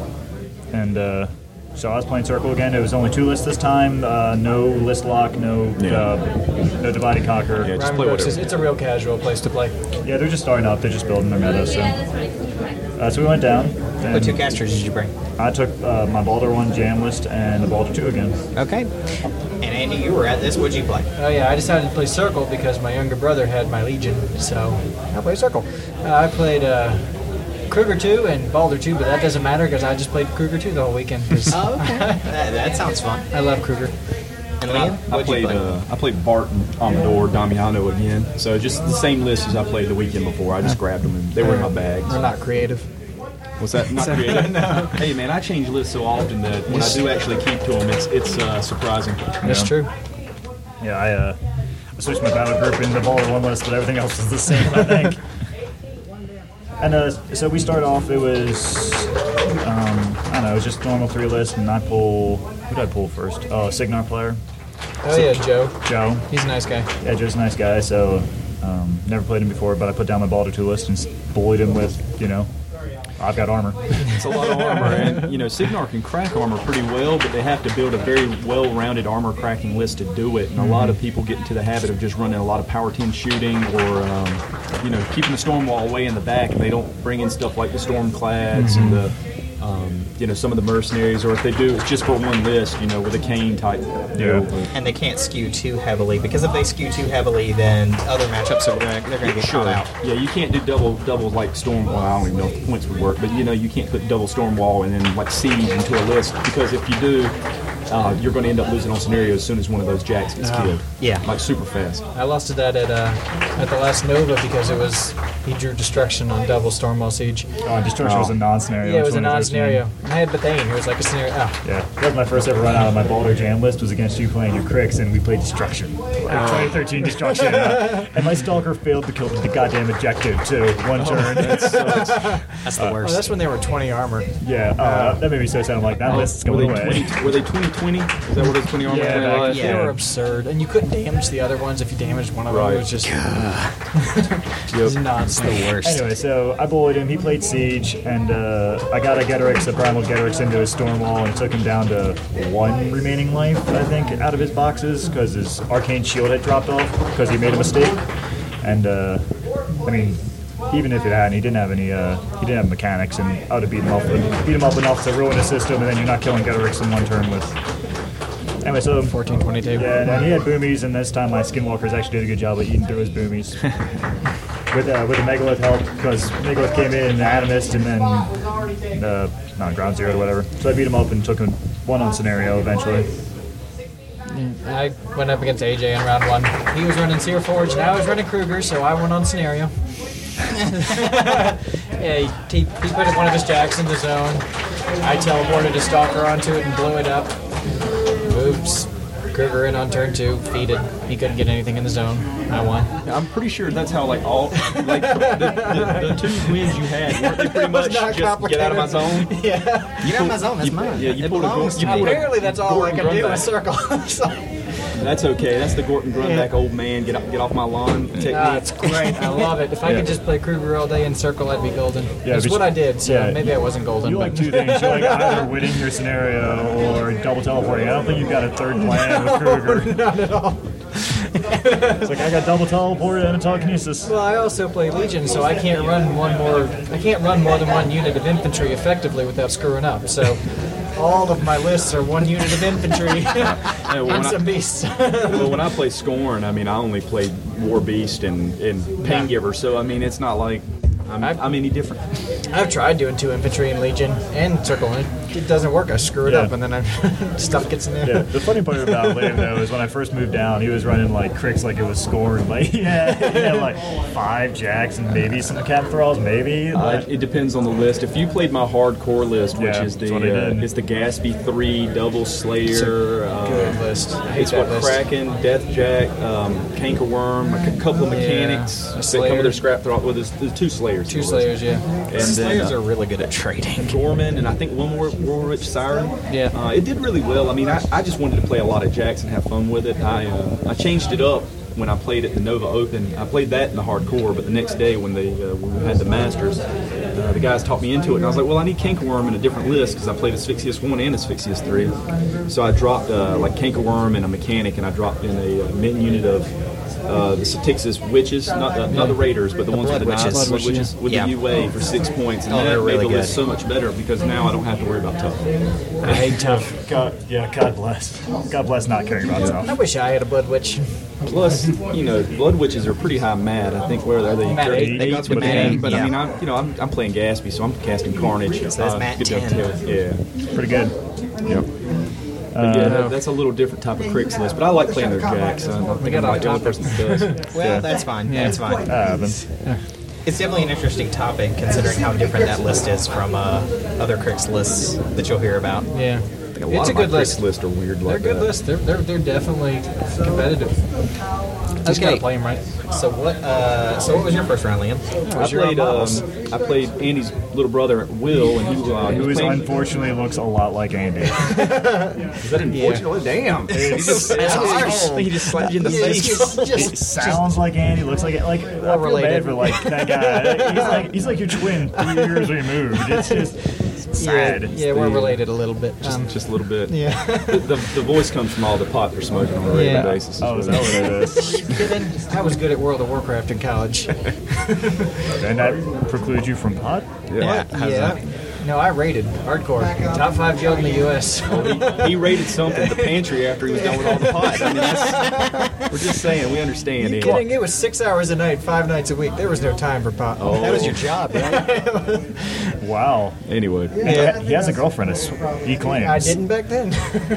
And uh, so I was playing Circle again. It was only two lists this time. Uh, no list lock, no Yeah. uh, no divided conquer. Yeah, Yeah. just Rhyme play Books whatever. is, it's a real casual place to play. they're just starting up. They're just building their meta. So, uh, so we went down. What And two casters did you bring? I took uh, my Baldur one jam list and the Baldur two again. Okay. And Andy, you were at this. What'd you play? Oh yeah, I decided to play Circle because my younger brother had my Legion, so I played Circle. Uh, I played uh, Kruger two and Baldur two, but that doesn't matter because I just played Kruger two the whole weekend. 'cause Oh, okay. that, that sounds fun. I love Kruger. And I, Liam, I what'd you played play? uh, I played Bart and Amador, Damiano again. So just the same list as I played the weekend before. I just grabbed them and they were in my bag. We're not creative. Was that not creative? No. Hey man, I change lists so often that when I do actually keep to them, it's it's uh, surprising. That's Yeah. true. Yeah, I, uh, I switched my battle group in the Baldur one list, but everything else was the same, I think. And uh, so we start off, it was, um, I don't know, it was just normal three list, and I pull, who did I pull first? Oh, Signar player, Oh yeah, Joe. Joe. He's a nice guy. Yeah, Joe's a nice guy, so um, never played him before, but I put down my Baldur two list and s- bullied him with, you know, I've got armor. It's a lot of armor, and you know Signar can crack armor pretty well, but they have to build a very well-rounded armor cracking list to do it. And a lot of people get into the habit of just running a lot of power ten shooting, or um, you know keeping the storm wall way in the back, and they don't bring in stuff like the storm clads and the um, you know some of the mercenaries, or if they do, it's just for one list, you know, with a cane type deal. Yeah. And they can't skew too heavily because if they skew too heavily, then other matchups are gonna, they're going to get Sure. caught out. Yeah, you can't do double double like storm. Well, I don't even know if the points would work, but you know you can't put double storm wall and then like siege into a list because if you do, uh, you're going to end up losing on scenario as soon as one of those jacks gets Ah. killed. Yeah. like super fast. I lost to that at uh, at the last Nova because it was he drew destruction on double Stormwall Siege. Oh, Destruction was a non-scenario. Yeah, it was a in twenty thirteen. non-scenario. I had Bethane. It was like a scenario. Oh, Yeah, that was my first ever run out of my Baldur Jam list was against you playing your Cricks, and we played Destruction. Like twenty thirteen Destruction. uh, and my Stalker failed to kill the goddamn objective, too. One turn. That's the oh, worst. that's when they were twenty armor. yeah, uh, that made me so sad. I'm like, that list's Were going they away. twenty? Were they twenty twenty? Is that what those twenty armor Yeah, thing back- was? They Yeah. were absurd, and you couldn't damage the other ones if you damaged one of them. Right. It was just it was nonsense. the worst. Anyway, so I bullied him. He played Siege, and uh, I got a Getorix, a Primal Getorix, into his Storm Wall, and took him down to one remaining life, I think, out of his boxes, because his Arcane Shield had dropped off, because he made a mistake. And, uh, I mean, even if it hadn't, he didn't have any, uh, he didn't have mechanics, and I would have beat him up, beat him up enough to ruin his system, and then you're not killing Getorix in one turn with... Anyway, so... fourteen twenty table. Yeah, and then he had boomies, and this time my Skinwalkers actually did a good job of eating through his boomies. with uh, with the Megalith help, because Megalith came in and the Atomist, and then uh, not Ground Zero or whatever. So I beat him up and took him one on scenario eventually. I went up against A J in round one. He was running Seer Forge, and I was running Kruger, so I went on scenario. yeah, he, he put one of his jacks in the zone. I teleported a Stalker onto it and blew it up. Oops. Kruger in on turn two, defeated. He couldn't get anything in the zone. I won. I'm pretty sure that's how like all like the, the, the two wins you had weren't they pretty much not just get out of my zone. Yeah. You got my zone. That's mine. Yeah, you It pulled a belongs Gor- to you me. pulled a Apparently that's all I Gordon can do Grundack. is circle. So- That's okay. That's the Gorton Grundack old man. Get off, get off my lawn technique. Ah, it's great. I love it. If I Yeah. could just play Kruger all day in circle, I'd be golden. Yeah, That's but what you- I did, so yeah. maybe I wasn't golden. You but like two things. You like either winning your scenario or double teleporting. I don't think you've got a third plan with Kruger. Not at all. It's like I got double teleport and a telekinesis. Well, I also play Legion, so I can't run one more. I can't run more than one unit of infantry effectively without screwing up. So, all of my lists are one unit of infantry Yeah, well, when and I- some beasts. Well, when I play Scorn, I mean, I only played War Beast and, and Paingiver, so I mean, it's not like I'm, I've- I'm any different. I've tried doing two infantry in Legion and Circle, and it, it doesn't work. I screw it Yeah. up, and then I stuff gets in there. Yeah, the funny part about Liam though is when I first moved down, he was running like Cricks like it was Scorn. Like he had, he had like five jacks and maybe some cap thralls, maybe. Uh, Like, it depends on the list. If you played my hardcore list, which Yeah, is that's the what I uh, did. is the Gatsby three Double Slayer, uh, Good list. I hate it's that what list. Kraken, Deathjack, um, Cankerworm, a couple of mechanics Yeah, that come Slayer. with their scrap throw. Well, there's, there's two Slayers. Two on the list. Slayers, yeah. And Slayers then, uh, are really good at trading. Gorman, and I think one more Warwitch Siren. Yeah. Uh, it did really well. I mean, I, I just wanted to play a lot of jacks and have fun with it. I uh, I changed it up when I played at the Nova Open. I played that in the hardcore, but the next day when they uh, when we had the Masters, uh, the guys talked me into it, and I was like, well, I need Cankerworm in a different list because I played Asphyxius one and Asphyxius three. So I dropped uh, like Cankerworm and a mechanic, and I dropped in a, uh min unit of uh, the Satixis Witches, not the, not the Raiders, but the, ones with the Blood knives, Witches. Blood Witches with Yeah. the U A for six points, and Oh, that they're made really the list good. so much better because now I don't have to worry about tough. I hate tough. God, yeah, God bless. God bless not caring about I stuff. wish I had a Blood Witch. Plus, you know, Blood Witches are pretty high mad. I think where are they? Mat eight. They go eight, up to but, Mat then- eight, but yeah. I mean, I'm you know I'm, I'm playing Gatsby, so I'm casting Carnage. So that's Mat good ten. dovetail. Yeah, Pretty good. yep. But yeah, that, that's a little different type of Crix list, but I like playing their jacks. I don't think I'm like the only person that does. Well, that's fine. That's fine. Uh, then, It's definitely an interesting topic considering how different that list is from uh, other Crix lists that you'll hear about. Yeah. A lot It's a of my good Crix list. lists are weird They're like a good that. list. They're, they're, they're definitely competitive. Just Okay. gotta play them right. So what? Uh, so what was your first round, Liam? I played um, I played Andy's little brother Will, and he, uh, he who was is playing. unfortunately looks a lot like Andy. Is that unfortunate? Damn. He just, he just slapped you in the face. It sounds like Andy, looks like it. Like I feel related. bad for like that guy. He's like he's like your twin, three years removed. It's just sad. Yeah, yeah, we're related a little bit. Just, Um, just a little bit. yeah. The, the, the voice comes from all the pot they're smoking on a regular Yeah. basis. Oh, is that what it is? I was good at World of Warcraft in college. And that precludes you from pot? Yeah. how's yeah. that? No, I rated hardcore. Top five guild in the U S he, he raided something in the pantry after he was done with all the pot. I mean, that's, we're just saying, we understand. You Andy. kidding? It was six hours a night, five nights a week. There was no time for pot. Oh. That was your job, right? Wow. Anyway, Yeah. He has a girlfriend, as he claims. I didn't back then.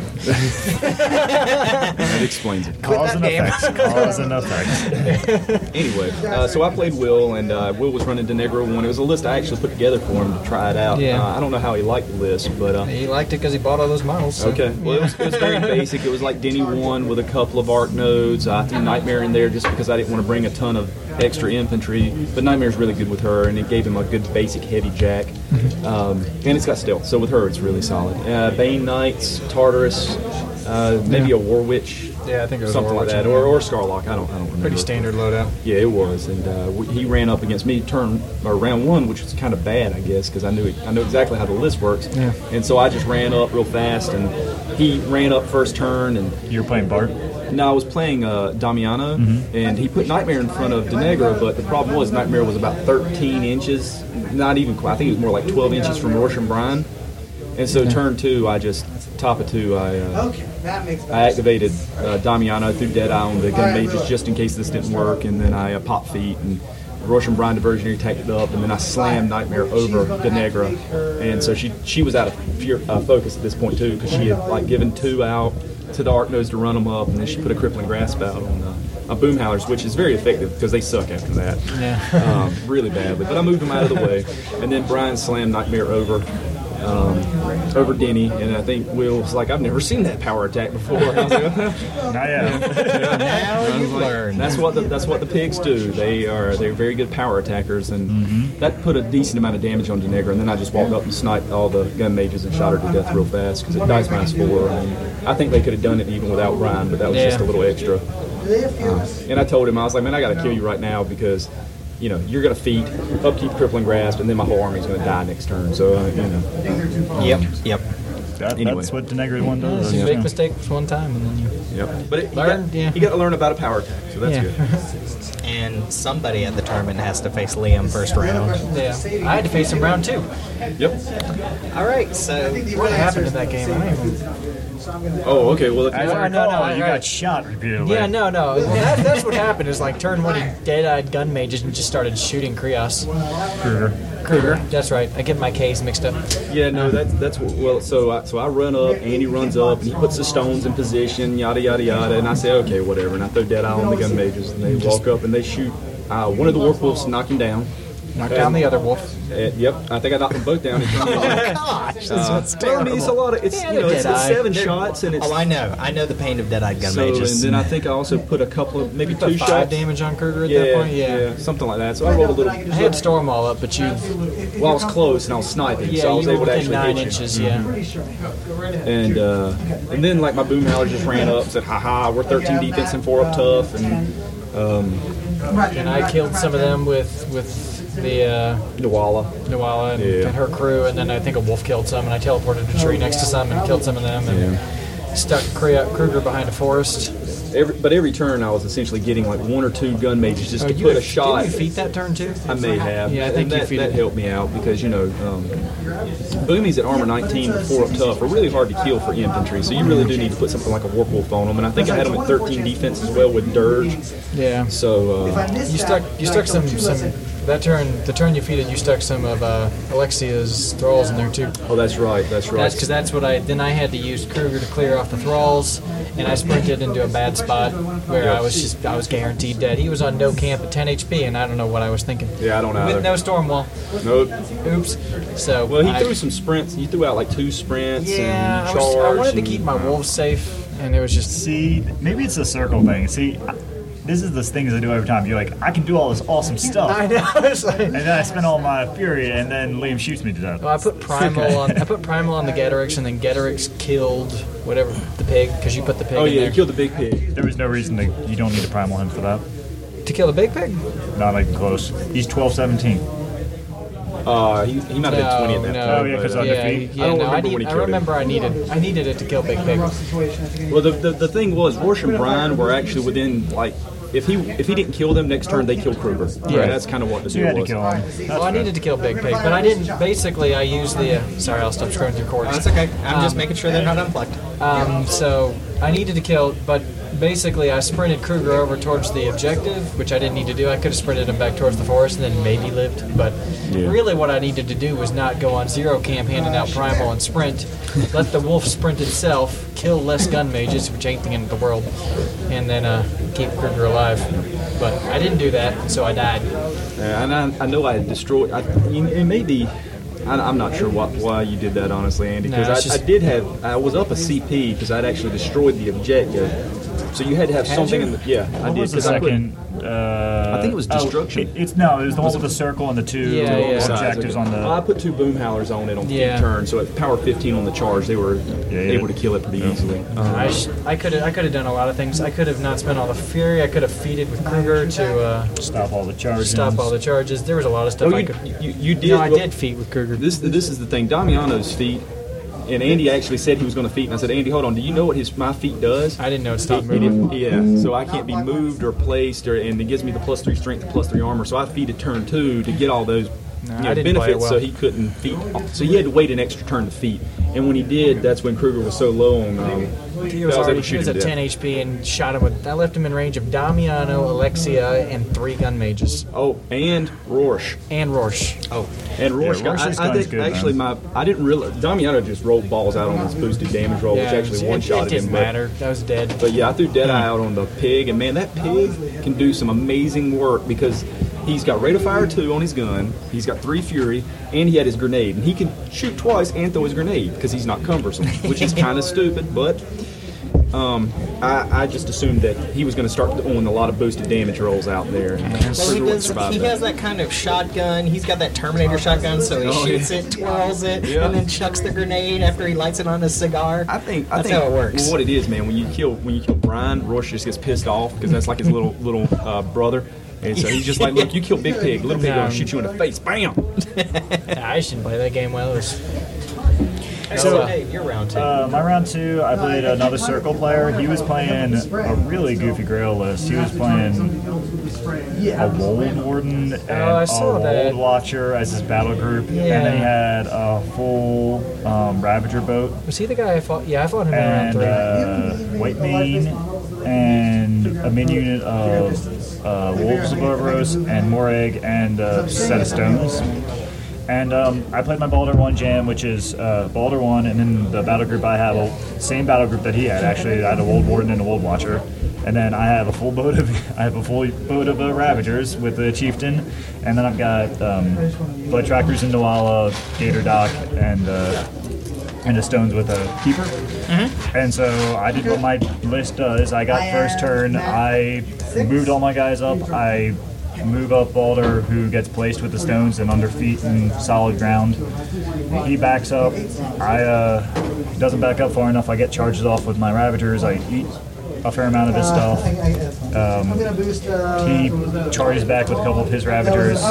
that explains it. Cause and that game. effects. Cause and effects. Anyway, uh, so I played Will, and uh, Will was running Denegro one. It was a list I actually put together for him to try it out. Yeah. Uh, I don't know how he liked the list, but uh, He liked it because he bought all those models. so- okay. Well, it was, it was very basic. It was like Denny one with a couple of arc nodes. I threw Nightmare in there just because I didn't want to bring a ton of extra infantry. But Nightmare's really good with her, and it gave him a good basic heavy jack. Um, and it's got stealth, so with her it's really solid. Uh, Bane Knights, Tartarus, uh, maybe Yeah. a War Witch. Yeah, I think it was something War like Witch that, in or, there. or Scarlock. I don't, I don't remember. Pretty standard loadout. Yeah, it was, and uh, we, he ran up against me turn or round one, which was kind of bad, I guess, because I knew I knew exactly how the list works. Yeah. And so I just ran up real fast, and he ran up first turn, and You're playing Bart? no, I was playing uh, Damiano, and he put Nightmare in front of Denegra, but the problem was Nightmare was about thirteen inches, not even quite. I think it was more like twelve inches from Rorschach Brine. And so turn two, I just top of two, I uh, I activated uh, Damiano through Deadeye on the gun mages just in case this didn't work, and then I uh, popped feet and Rorschach Brine Diversionary tacked it up, and then I slammed Nightmare over Denegra, and so she she was out of fear, uh, focus at this point too because she had like given two out to the Arc Nose to run them up, and then she put a crippling grasp out on uh, uh, Boom Howlers, which is very effective because they suck after that, Yeah. um, really badly. But I moved them out of the way, and then Brian slammed Nightmare over. Um, over Denny, and I think Will was like, I've never seen that power attack before. And I was like, Not yet. Now you've learned. that's what the, that's what the pigs do. They are they're very good power attackers, and that put a decent amount of damage on Denegra. And then I just walked up and sniped all the gun mages and shot her to death real fast because it dies minus four. And I think they could have done it even without Brian, but that was Yeah. just a little extra. Uh, and I told him, I was like, man, I got to kill you right now because. You know, you're going to feed, upkeep, crippling grasp, and then my whole army's going to die next turn. So, uh, you know. Yep, yep. That, Anyway. That's what the Negri one does. You Yeah. make mistakes one time and then you. Yep. But it, he, Learn, got, yeah. he got to learn about a power attack, so that's Yeah. good. And somebody at the tournament has to face Liam first round. Yeah. I had to face him round two. Yep. All right, so What happened in that game? I don't even. Oh, okay. Well, if As you, I No, no, recall, no, you right. got shot repeatedly. Yeah, no, no. Well, that, that's what happened. Is like turn one, he dead-eyed gun mages and just started shooting Krios. Kruger. Kruger. That's right. I get my K's mixed up. yeah, no, that's that's what- well. So I, so I run up, Andy runs up, and he puts the stones in position, yada yada yada, and I say, okay, whatever, and I throw Deadeye on the gun mages, and they walk up and they shoot uh, one of the Warp Wolves, knock him down. Knock down the other wolf. Uh, yep, I think I knocked them both down. oh gosh, this one's Well, I mean, it's a lot of it's Yeah, you know it's, it's Deadeye. seven shots and it's Oh, I know. I know the pain of dead-eyed gun so mages. and then I think I also put a couple of maybe Put two five shots. damage on Kruger at Yeah, that point. Yeah. something like that. So I rolled a little. I had Storm all up, but you. Well, I was close and I was sniping, Yeah, so I was you were able to within actually nine hit inches. you. Yeah. And uh, and then like my boom howler just ran up, said, "Ha ha, we're thirteen defense and four up tough." And And I killed some of them with with the uh, Nawala. Nawala and, Yeah. and her crew, and then I think a wolf killed some, and I teleported a tree next to some and killed some of them, and stuck Kru- Kruger behind a forest. Every, but every turn I was essentially getting like one or two gun mages just Oh, to you put a didn't shot. you feat that turn too? I may have. Yeah, I think and you that, feed that it. helped me out because, you know, um, boomies at armor nineteen with four up tough are really hard to kill for infantry, so you really do need to put something like a Warp Wolf on them. And I think I had them at thirteen defense as well with Dirge. Yeah. So, uh, You stuck you stuck some some that turn the turn you feeded you stuck some of uh, Alexia's thralls in there too. oh, that's right, that's right. That's because that's what I then I had to use Kruger to clear off the thralls, and I sprinted into a bad spot where I was just I was guaranteed dead. He was on no camp at ten H P, and I don't know what I was thinking. Yeah, I don't either. With no storm wall. Nope. Oops. So Well, he I, threw some sprints. He threw out like two sprints yeah, and I, charge. was, I wanted to and- keep my wolves safe, and it was just See, maybe it's a circle thing. See, I- this is the things I do every time. You're like, I can do all this awesome stuff. I know. It's like, And then I spend all my fury, and then Liam shoots me to death. well, I put primal on. I put primal on the Getorix, and then Getorix killed whatever the pig because you put the pig Oh in yeah, there he killed the big pig. There was no reason to. You don't need to primal him for that. to kill the big pig. Not like close. He's twelve seventeen. Uh, he, he might have been twenty at that no. point. Oh, yeah, 'cause but, uh, on Yeah, defeat? yeah. I don't no, I, remember need, when he I killed him. remember I needed I needed it to kill big pig. Well, the, the the thing was, Rorsch and Brian were actually within like. If he if he didn't kill them next turn, they killed Kruger. Yeah, that's kind of what the So you deal had to was. kill him. That's Well, I fair. needed to kill big pig, but I didn't. Basically, I used the. Uh, sorry, I'll stop scrolling through Oh, cords. that's okay. I'm just making sure they're not unplugged. Um, so I needed to kill, but basically I sprinted Kruger over towards the objective, which I didn't need to do. I could have sprinted him back towards the forest and then maybe lived. But really what I needed to do was not go on zero camp handing out primal and sprint. Let the wolf sprint itself, kill less gun mages, which ain't the end of the world, and then uh, keep Kruger alive. But I didn't do that, so I died. Yeah, and I, I know I had destroyed. I, it may be. I, I'm not sure what, why you did that, honestly, Andy. Because No, it's I, just- I did have. I was up a C P because I'd actually destroyed the objective. So you had to have something you? in the. Yeah, I What did. was the 'cause I put- second? Uh, I think it was oh, destruction. it- it's no, it was the one with the circle and the two Yeah, yeah. objectives on Well, I the. put two boom howlers on it on Yeah. yeah. turn, so at power fifteen on the charge, they were yeah. able to kill it pretty easily. Um, I, sh- I could have I could have done a lot of things. I could have not spent all the fury. I could have feeded with Kruger to uh, Stop all the charges. stop all the charges. There was a lot of stuff oh, I you, could. you, you did. No, I well, did feed with Kruger. This this is the thing. Damiano's feat, and Andy actually said he was going to feat, and I said, Andy, hold on. Do you know what his my feat does? I didn't know it stopped It- it- moving. yeah, so I can't be moved or placed, or and it gives me the plus three strength, and plus three armor. So I feed a turn two to get all those No, you know, I didn't play it benefits. well. So he couldn't feed. So he had to wait an extra turn to feed. And when he did, that's when Kruger was so low on. Um, He I was able already to he shoot was him at dead. ten H P and shot him with. I left him in range of Damiano, Alexia, and three gun mages, Oh, and Rorsch. and Rorsch. Oh, And Rorsch, Yeah, Rorsch's I, I gun's think good, actually man. my I didn't realize Damiano just rolled balls out on his boosted damage roll, Yeah, which actually it, one it, shot it didn't him. but- matter. That was dead. But yeah, I threw Deadeye out on the pig, and man, that pig can do some amazing work because he's got rate of fire two on his gun, he's got three fury, and he had his grenade, and he can shoot twice and throw his grenade because he's not cumbersome, which is kind of stupid, but. Um, I, I just assumed that he was going to start throwing a lot of boosted damage rolls out there. And well, he, Kruger would does, survive he that. has that kind of shotgun. He's got that Terminator shotgun, so he Oh, shoots yeah. it, twirls it, Yeah. and then chucks the grenade after he lights it on his cigar. I think I That's think how it works. Well, what it is, man, when you kill when you kill Brian, Rorsch just gets pissed off because that's like his little little uh, brother, and so he's just like, look, you kill Big Pig, Little Pig gonna shoot you in the face, bam. Nah, I just didn't play that game well. It was So, Dave, you're round two. Uh, my round two, I played another circle player. He was playing a really goofy grail list. He was playing a Wold Warden and Oh, I saw a that. Wold Watcher as his battle group, and then he had a full um, Ravager boat Was he the guy I fought? Yeah, I fought him in round and three. uh, White Mane and a min unit of uh, Wolves of Overos and Moreg and a set of stones. And um, I played my Baldur one jam, which is uh, Baldur one, and then the battle group I have, a same battle group that he had. Actually, I had a Wold Warden and a Wold Watcher, and then I have a full boat of I have a full boat of uh, Ravagers with the Chieftain, and then I've got um, Blood Trackers in Nuala, Gator Dock, and uh, and the stones with a Keeper. Mm-hmm. And so I did what my list does. I got first turn. I moved all my guys up. I move up Baldur, who gets placed with the stones and under feet and solid ground. He backs up. I uh, doesn't back up far enough. I get charges off with my Ravagers. I eat a fair amount of his stuff. Um, he charges back with a couple of his Ravagers.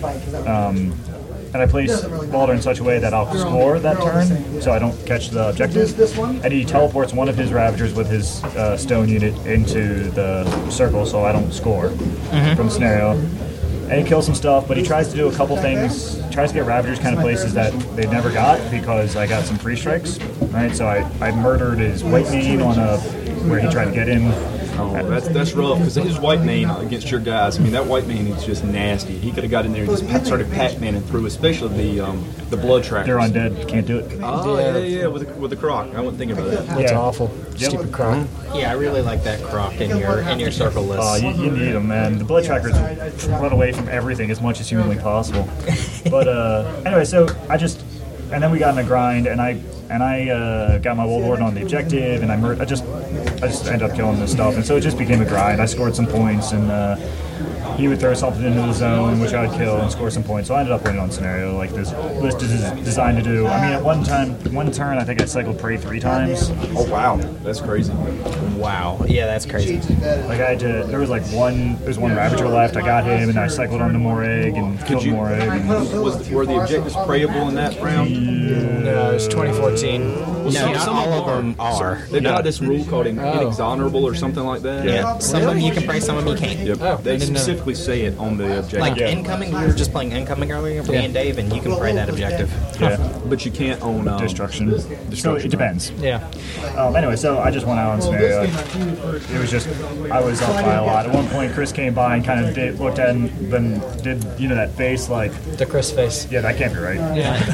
Um, and I place Baldur in such a way that I'll score that turn, so I don't catch the objective. And he teleports one of his Ravagers with his uh, stone unit into the circle, so I don't score mm-hmm. from the scenario. And he kills some stuff, but he tries to do a couple things. Tries to get Ravagers kind of places that they never got because I got some free strikes. Right, so I, I murdered his White Mane on a where he tried to get in. Oh, that's that's rough because his White Mane against your guys. I mean, that White Mane is just nasty. He could have got in there and just pa- started Pac-Maning through, especially the um, the blood trackers. They're undead. Can't do it. Oh yeah, yeah, yeah, with the, with the croc. I wasn't thinking about that. That's yeah. awful. Yep. Stupid croc. Yeah, I really like that croc in your in your circle list. Oh, you, you need them, man. The blood trackers run away from everything as much as humanly possible. But uh, anyway, so I just and then we got in a grind, and I and I uh, got my Wold Warden on the objective, and I mur- I just I just ended up killing this stuff, and so it just became a grind. I scored some points, and uh, he would throw something into the zone, which I would kill and score some points. So I ended up winning on scenario, like this list is designed to do. I mean, at one time, one turn, I think I cycled Prey three times. Oh wow, that's crazy. Wow. Yeah, that's crazy. Like I had to, there was like one, there's one Ravager left. I got him, and I cycled onto Moreg and killed you- Moreg. And, Was were the objectives prayable in that round? No, it was twenty fourteen. No, Some- not some all of them them are. They've got this rule called in, Oh. inexonerable or something like that. Yeah, some of them you can pray, some of them you can't. Yep. Oh, I they didn't know. specifically say it on the objective. Like Yeah. incoming, we were just playing incoming earlier, me Yeah. and Dave, and you can pray that objective. yeah, but you can't own um, destruction. So it depends. Yeah. Um, anyway, so I just went out on scenario. It was just, I was up by a lot. At one point, Chris came by and kind of did, looked at and then did, you know, that face like, The Chris face. yeah, that can't be right.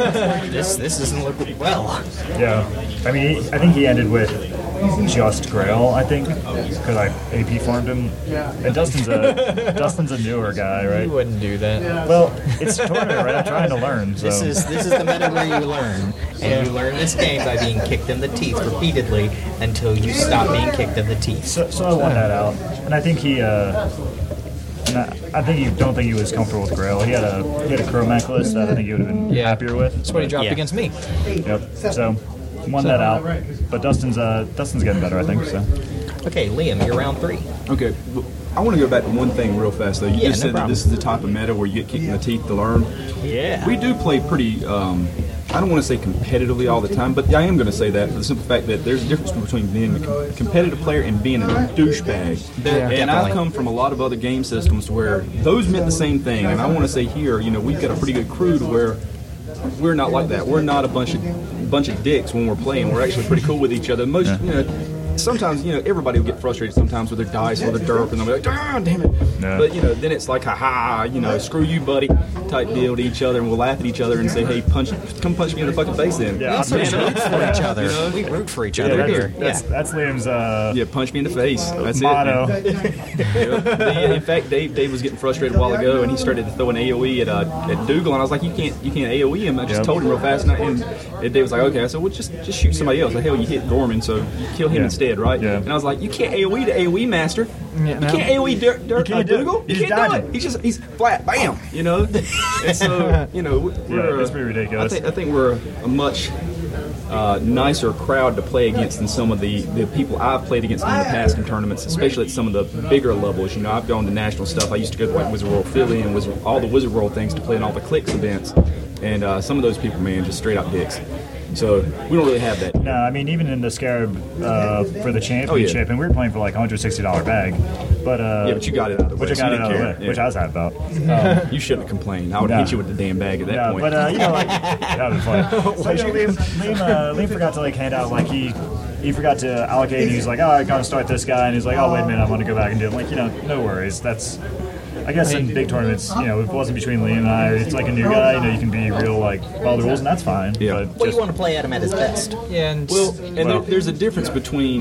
This this doesn't look well. Yeah. I mean, he, I think he ended with just Grail, I think, because I A P farmed him. And Dustin's a Dustin's a newer guy, You right? wouldn't do that. Well, it's a tournament, right? I'm trying to learn, so. This is this is the meta where you learn, and you learn this game by being kicked in the teeth repeatedly until you stop being kicked in the teeth. So, so I won that out, and I think he, uh, and I, I think he don't think he was comfortable with Grail. He had a he had a Crow necklace that I think he would have been Yeah. happier with. That's what he dropped Yeah. against me. Yep. So won that out, but Dustin's uh Dustin's getting better, I think. So Okay, Liam, you're round three. Okay, but I want to go back to one thing real fast though. You Yeah, just no said that problem. this is the type of meta where you get kicked in the teeth to learn. Yeah. We do play pretty. Um, I don't want to say competitively all the time, but I am going to say that for the simple fact that there's a difference between being a com- competitive player and being a douchebag. Yeah, and I've definitely. come from a lot of other game systems where those meant the same thing. And I want to say here, you know, we've got a pretty good crew to where we're not like that. We're not a bunch of bunch of dicks when we're playing. We're actually pretty cool with each other. Most, you know. Sometimes, you know, everybody will get frustrated sometimes with their dice or their derp, and they'll be like, ah, damn it. Yeah. But, you know, then it's like, ha ha, you know, screw you, buddy, type deal to each other, and we'll laugh at each other and say, hey, punch, come punch me in the fucking face then. Yeah, We also I'm root for each other. You know? We root for each yeah, other that's, here. that's, Yeah. that's Liam's uh, Yeah, punch me in the face. That's motto. it. Man. Yeah, in fact, Dave Dave was getting frustrated a while ago, and he started to throw an A O E at uh, at Dougal, and I was like, you can't you can't A O E him. I just Yep. told him real fast, and, I, and, and Dave was like, okay. I said, well, just just shoot somebody else. Like, hell, you hit Gorman, so you kill him Yeah. instead, right? Yeah. And I was like, you can't A O E the A O E master. Yeah, you no. can't A O E Dirk Dir- can't uh, do it. Dougal. You He's can't do dodging. it. He's just he's flat, bam. You know. And so you know, we're Yeah, it's uh, pretty ridiculous. I think I think we're a much uh, nicer crowd to play against than some of the, the people I've played against in the past in tournaments, especially at some of the bigger levels. You know, I've gone to national stuff. I used to go to like Wizard World Philly and Wizard, all the Wizard World things to play in all the Clicks events. And uh, some of those people, man, just straight out dicks. So we don't really have that. No, I mean even in the Scarab uh, for the championship, Oh, yeah. and we were playing for like a one hundred sixty dollars bag, but uh, Yeah, but you got it out of the way. which I so got you it out didn't of the way, care. Yeah. which I was happy about. Um, You shouldn't have complained. I would have No. hit you with the damn bag at that yeah, point. but uh, you know, like that was funny. So, you know, Liam, Liam, uh, Liam forgot to like hand out like he he forgot to allocate. And he was like, oh, I gotta start this guy, and he's like, oh, wait a minute, I'm gonna go back and do it. Like, you know, no worries. That's I guess in big tournaments, you know, if it wasn't between Liam and I, it's like a new guy. You know, you can be real like follow the rules, and that's fine. Yeah. But Well, just, you want to play Adam at his best. Yeah, and Well, and Well- there, there's a difference between,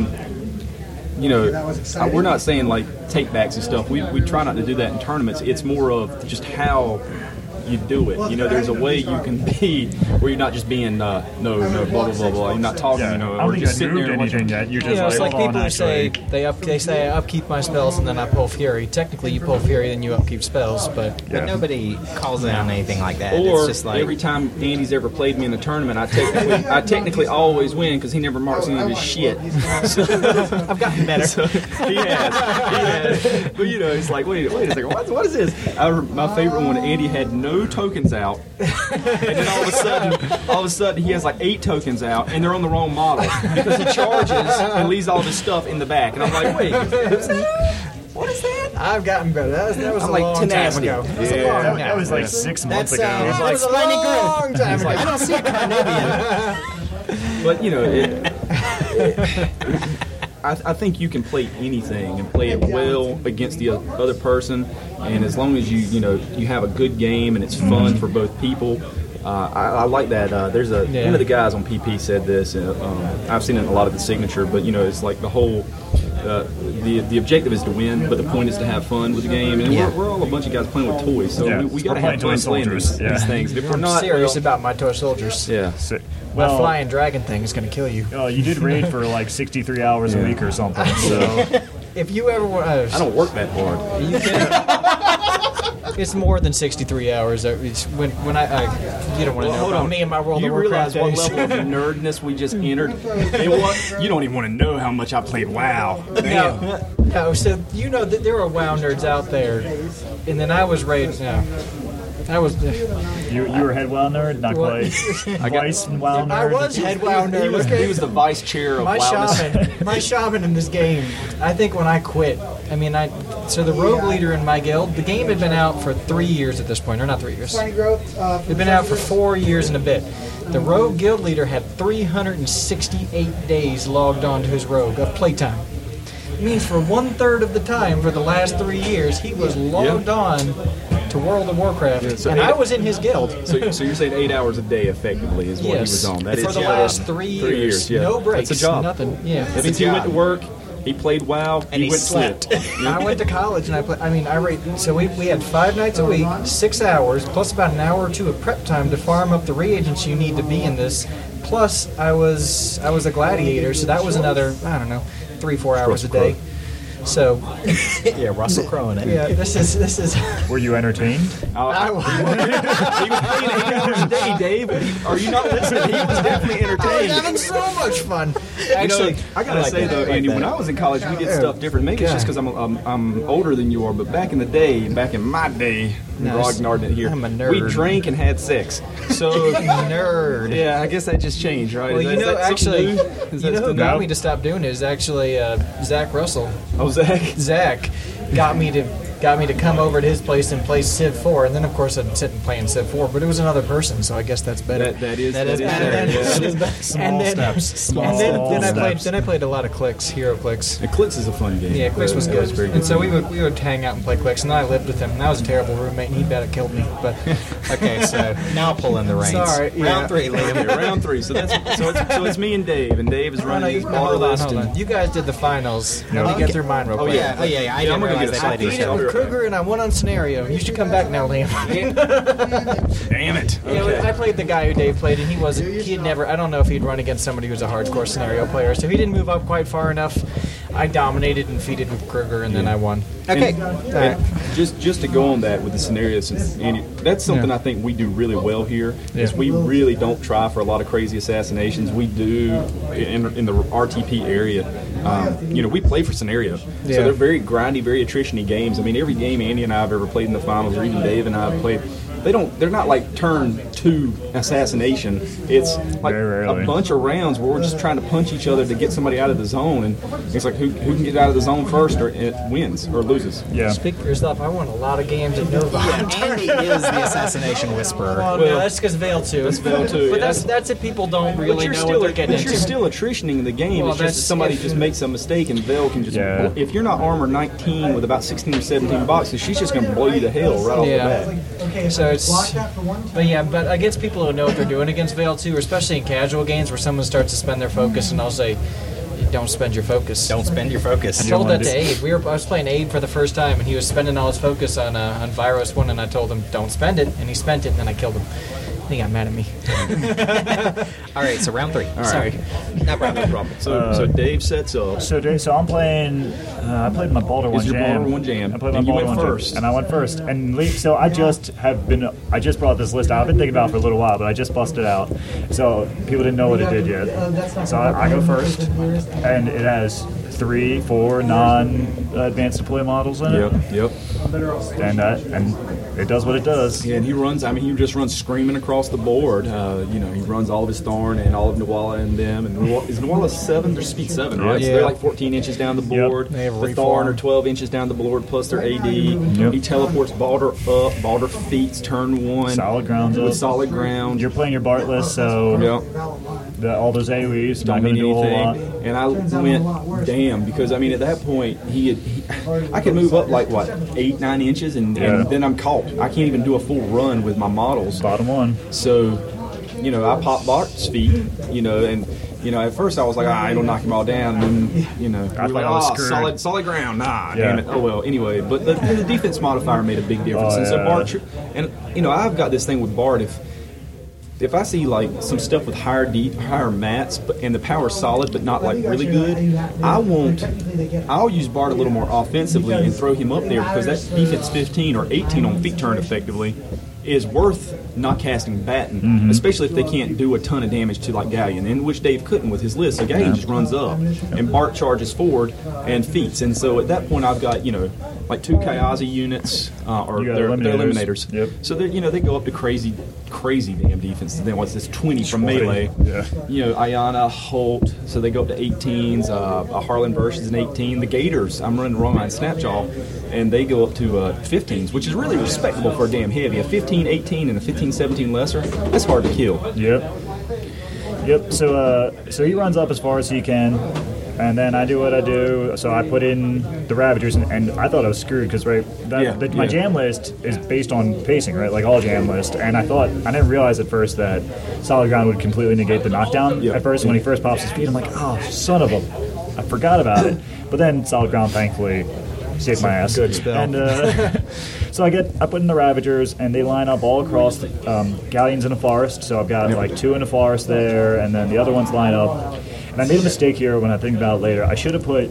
you know, uh, we're not saying like take backs and stuff. We, we try not to do that in tournaments. It's more of just how you do it. You know, there's a way you can be where you're not just being uh, no, no, blah blah blah blah. You're not talking, yeah, you know, I don't or think just you sitting had there moved and watching. anything yet. You're you just know, it's like hold on, people who say actually. they up they say I upkeep my spells and then I pull Fury. Technically, you pull Fury, then you upkeep spells, but Yeah. But nobody calls down anything like that. Or it's just like every time Andy's ever played me in a tournament, I technically, I technically always win because he never marks any of his shit. So, I've gotten better. so he has, he has. But you know, it's like, wait, wait a second, what, what is this? I, re- my favorite one, Andy had no tokens out, and then all of a sudden, all of a sudden, he has like eight tokens out, and they're on the wrong model because he charges and leaves all this stuff in the back, and I'm like, wait, who's that? What is that? I've gotten better. That was, that was I'm a like long tenacity. time ago. That was a Yeah. long That, time that was like Yeah. six months That's, ago. uh, That was a long time ago. I don't see a Carnivian. But you know, it, it, I, I think you can play anything and play it well against the other person, and as long as you you know you have a good game and it's fun for both people. Uh, I, I like that. Uh, there's a Yeah. one of the guys on P P said this. Uh, um, I've seen it in a lot of the signature, but you know, it's like the whole. Uh, the the objective is to win, but the point is to have fun with the game. And Yeah. we're, we're all a bunch of guys playing with toys, so Yeah. we, we got to We're have playing fun toy playing soldiers. these, Yeah. these things. If we're I'm not serious about my toy soldiers. yeah. So- My well, flying dragon thing is going to kill you. uh, you did raid for like sixty-three hours a week or something. So If you ever want, uh, I don't work that hard. you can. It's more than sixty-three hours. Uh, It's when when I, I you don't want to Well, know hold about on. me and my World you of Warcraft realize what days. level of nerdness we just entered? You know what? You don't even want to know how much I played WoW. No, no, so you know that there are WoW nerds out there, and then I was raised. No, I was. you you were head WoW nerd, not What? quite. Vice WoW nerd. I was head WoW nerd. He was, okay? he was the vice chair of my WoWness. shaman, my shaman in this game. I think when I quit, I mean, I so the rogue leader in my guild. The game had been out for three years at this point, or not three years. It'd been out for four years and a bit. The rogue guild leader had three hundred sixty-eight days logged on to his rogue of playtime. It means for one third of the time for the last three years, he was logged on to World of Warcraft, Yeah, so and eight- I was in his guild. So, so you're saying eight hours a day effectively is what he Yes, was on. That for is the yeah, last three years, Three years, yeah. no breaks, That's a job. nothing. Yeah, That means he went to work, he played WoW, And he went slept. slept. I went to college and I play, I mean I rate so we, we had five nights a week, six hours plus about an hour or two of prep time to farm up the reagents you need to be in this. Plus I was I was a gladiator, so that was another I don't know three four hours a day. So Yeah, Russell Crowe in it. yeah, this is this is. Were you entertained? I was, He was playing eight hours a day, Dave. He- Are you not listening? He was definitely I was entertained. having so much fun. Actually, Actually, I gotta like say that. though, I like Andy, when that. I was in college, we did stuff different. Maybe it's just because I'm, I'm I'm older than you are, but back in the day, back in my day, No, Grognard didn't hear. I'm a nerd. We drank and had sex. So nerd. yeah, I guess that just changed, right? Well, Is you that- know, is that something actually, new? Is you that know who still got new? me to stop doing it is actually uh, Zach Russell. Oh, Zach. Zach got me to got me to come over to his place and play Civ four, and then of course I'm sitting playing Civ four, but it was another person, so I guess that's better. That that is That that is is better. better. And yeah. then, Small and then, steps. Small and then, then I played steps. then I played a lot of Clicks, Hero Clicks. And Clicks is a fun game. Yeah, Clicks was Yeah, good. it's very And so we would we would hang out and play Clicks, and then I lived with him, and I was a terrible roommate, and he better killed me. But Okay, so now pull in the reins. Sorry, yeah. Round three, Liam. Okay, round three. So that's so it's, so it's me and Dave, and Dave is Oh, no, running you, his no, bar hold on, list. hold on. and- You guys did the finals. Let me Okay. get through mine real Oh, quick. Yeah, oh yeah, yeah. I Yeah, didn't I'm gonna realize get a they I played beat each it I'll other. be with right back. Kruger, and I won on scenario. You should come back now, Liam. Damn it. Yeah, Okay. I played the guy who Dave played, and he was he had never. I don't know if he'd run against somebody who was a hardcore scenario player, so he didn't move up quite far enough. I dominated and feeded with Kruger, and then I won. Okay. And- All right. and just just to go on that with the scenario, since Andy, that's something Yeah. I think we do really well here. Is Yeah. we really don't try for a lot of crazy assassinations. We do in, in the R T P area. Um, you know, we play for scenario, Yeah. so they're very grindy, very attrition-y games. I mean, every game Andy and I have ever played in the finals, or even Dave and I have played. they don't. They're not like turn two assassination. It's like Very a rarely. bunch of rounds where we're just trying to punch each other to get somebody out of the zone, and it's like who, who can get out of the zone first, or it wins or loses. Yeah. Speak for yourself. I won a lot of games at Nova. Andy is the assassination whisperer. Well, no, that's because Veil two. That's Veil two, But yeah. that's that's if people don't But really you're know still, what they're getting but you're into. still attritioning the game. Well, it's that's- just somebody if- just makes a mistake, and Veil can just. Yeah. If you're not armor nineteen with about sixteen or seventeen boxes, she's just going to blow you to hell right off Yeah. the bat. So it's, but yeah, but against people who know what they're doing against Veil two, or especially in casual games where someone starts to spend their focus, and I'll say, don't spend your focus. Don't spend your focus. I told wanna that to do- Abe. We were I was playing Abe for the first time, and he was spending all his focus on uh, on Virus one, and I told him don't spend it, and he spent it, and then I killed him. He got mad at me. All right, so round three. Sorry. Not round No three. problem. So, so Dave sets up. So, Dave, so I'm playing. Uh, I played my Baldur one your jam. Baldur one jam. I played my And you Baldur went one jam, first. and I went first. And Lee, so I just have been. I just brought this list out. I've been thinking about it for a little while, but I just busted out. So people didn't know what it did yet. So I, I go first, and it has three, four non-advanced deploy models in it. Yep. Yep. And that, and it does what it does. Yeah, and he runs. I mean, he just runs screaming across the board. Uh, you know, he runs all of his Thorn and all of Nawala and them. And Nawala, is Nawala seven? They're speed seven, right? So Yeah. they're like fourteen inches down the Yep. board. They have a the reform. Thorn are twelve inches down the board plus their A D. Yep. He teleports Baldur up. Baldur feats turn one. Solid ground with up. solid ground. You're playing your Bart list, so Yep. the, all those AoEs Don't not going mean to do a whole lot. anything. And I went, damn, because I mean, at that point, he, had, he I could move up like what eight, nine inches, and, Yeah. and then I'm caught. I can't even do a full run with my models. Bottom one. So, you know, I popped Bart's feet, you know, and you know, at first I was like, ah, it'll knock him all down, and then, you know, I we thought were like, I was ah, screwed. solid, solid ground, nah, Yeah. damn it, oh well. Anyway, but the, the defense modifier made a big difference, Oh, and so yeah. Bart, and you know, I've got this thing with Bart if. If I see like some stuff with higher deep, higher mats, but and the power's solid but not like really good, I won't. I'll use Bart a little more offensively and throw him up there because that defense fifteen or eighteen on feet turn effectively is worth not casting Batten, Mm-hmm. especially if they can't do a ton of damage to like Galleon, in which Dave couldn't with his list. So Galleon just runs up, and Bart charges forward and feats. And so at that point, I've got you know like two Kayazi units uh, or You got they're, they're eliminators. eliminators. Yep. So they you know they go up to crazy, crazy damn defense. And then what's this twenty from twenty, melee? yeah. You know Ayana, Holt. So they go up to eighteens. Uh, a Harlan Burst is an eighteen. The Gators, I'm running wrong on Snapjaw, and they go up to uh, fifteens, which is really respectable for a damn heavy. A fifteen, eighteen, and a fifteen, seventeen lesser. That's hard to kill. Yep. Yep. So, uh, so he runs up as far as he can, and then I do what I do. So I put in the Ravagers, and, and I thought I was screwed because right, that, Yeah, the, my yeah. jam list is based on pacing, right? Like all jam lists. And I thought I didn't realize at first that Solid Ground would completely negate the knockdown. Yeah. At first, when he first pops his feet, I'm like, oh, son of a, I forgot about it. But then Solid Ground, thankfully, saved my ass. Good spell. And uh, so I get I put in the Ravagers, and they line up all across the um, Galleons in a forest. So I've got like two in a forest there, and then the other ones line up. And I made a mistake here when I think about it later. I should have put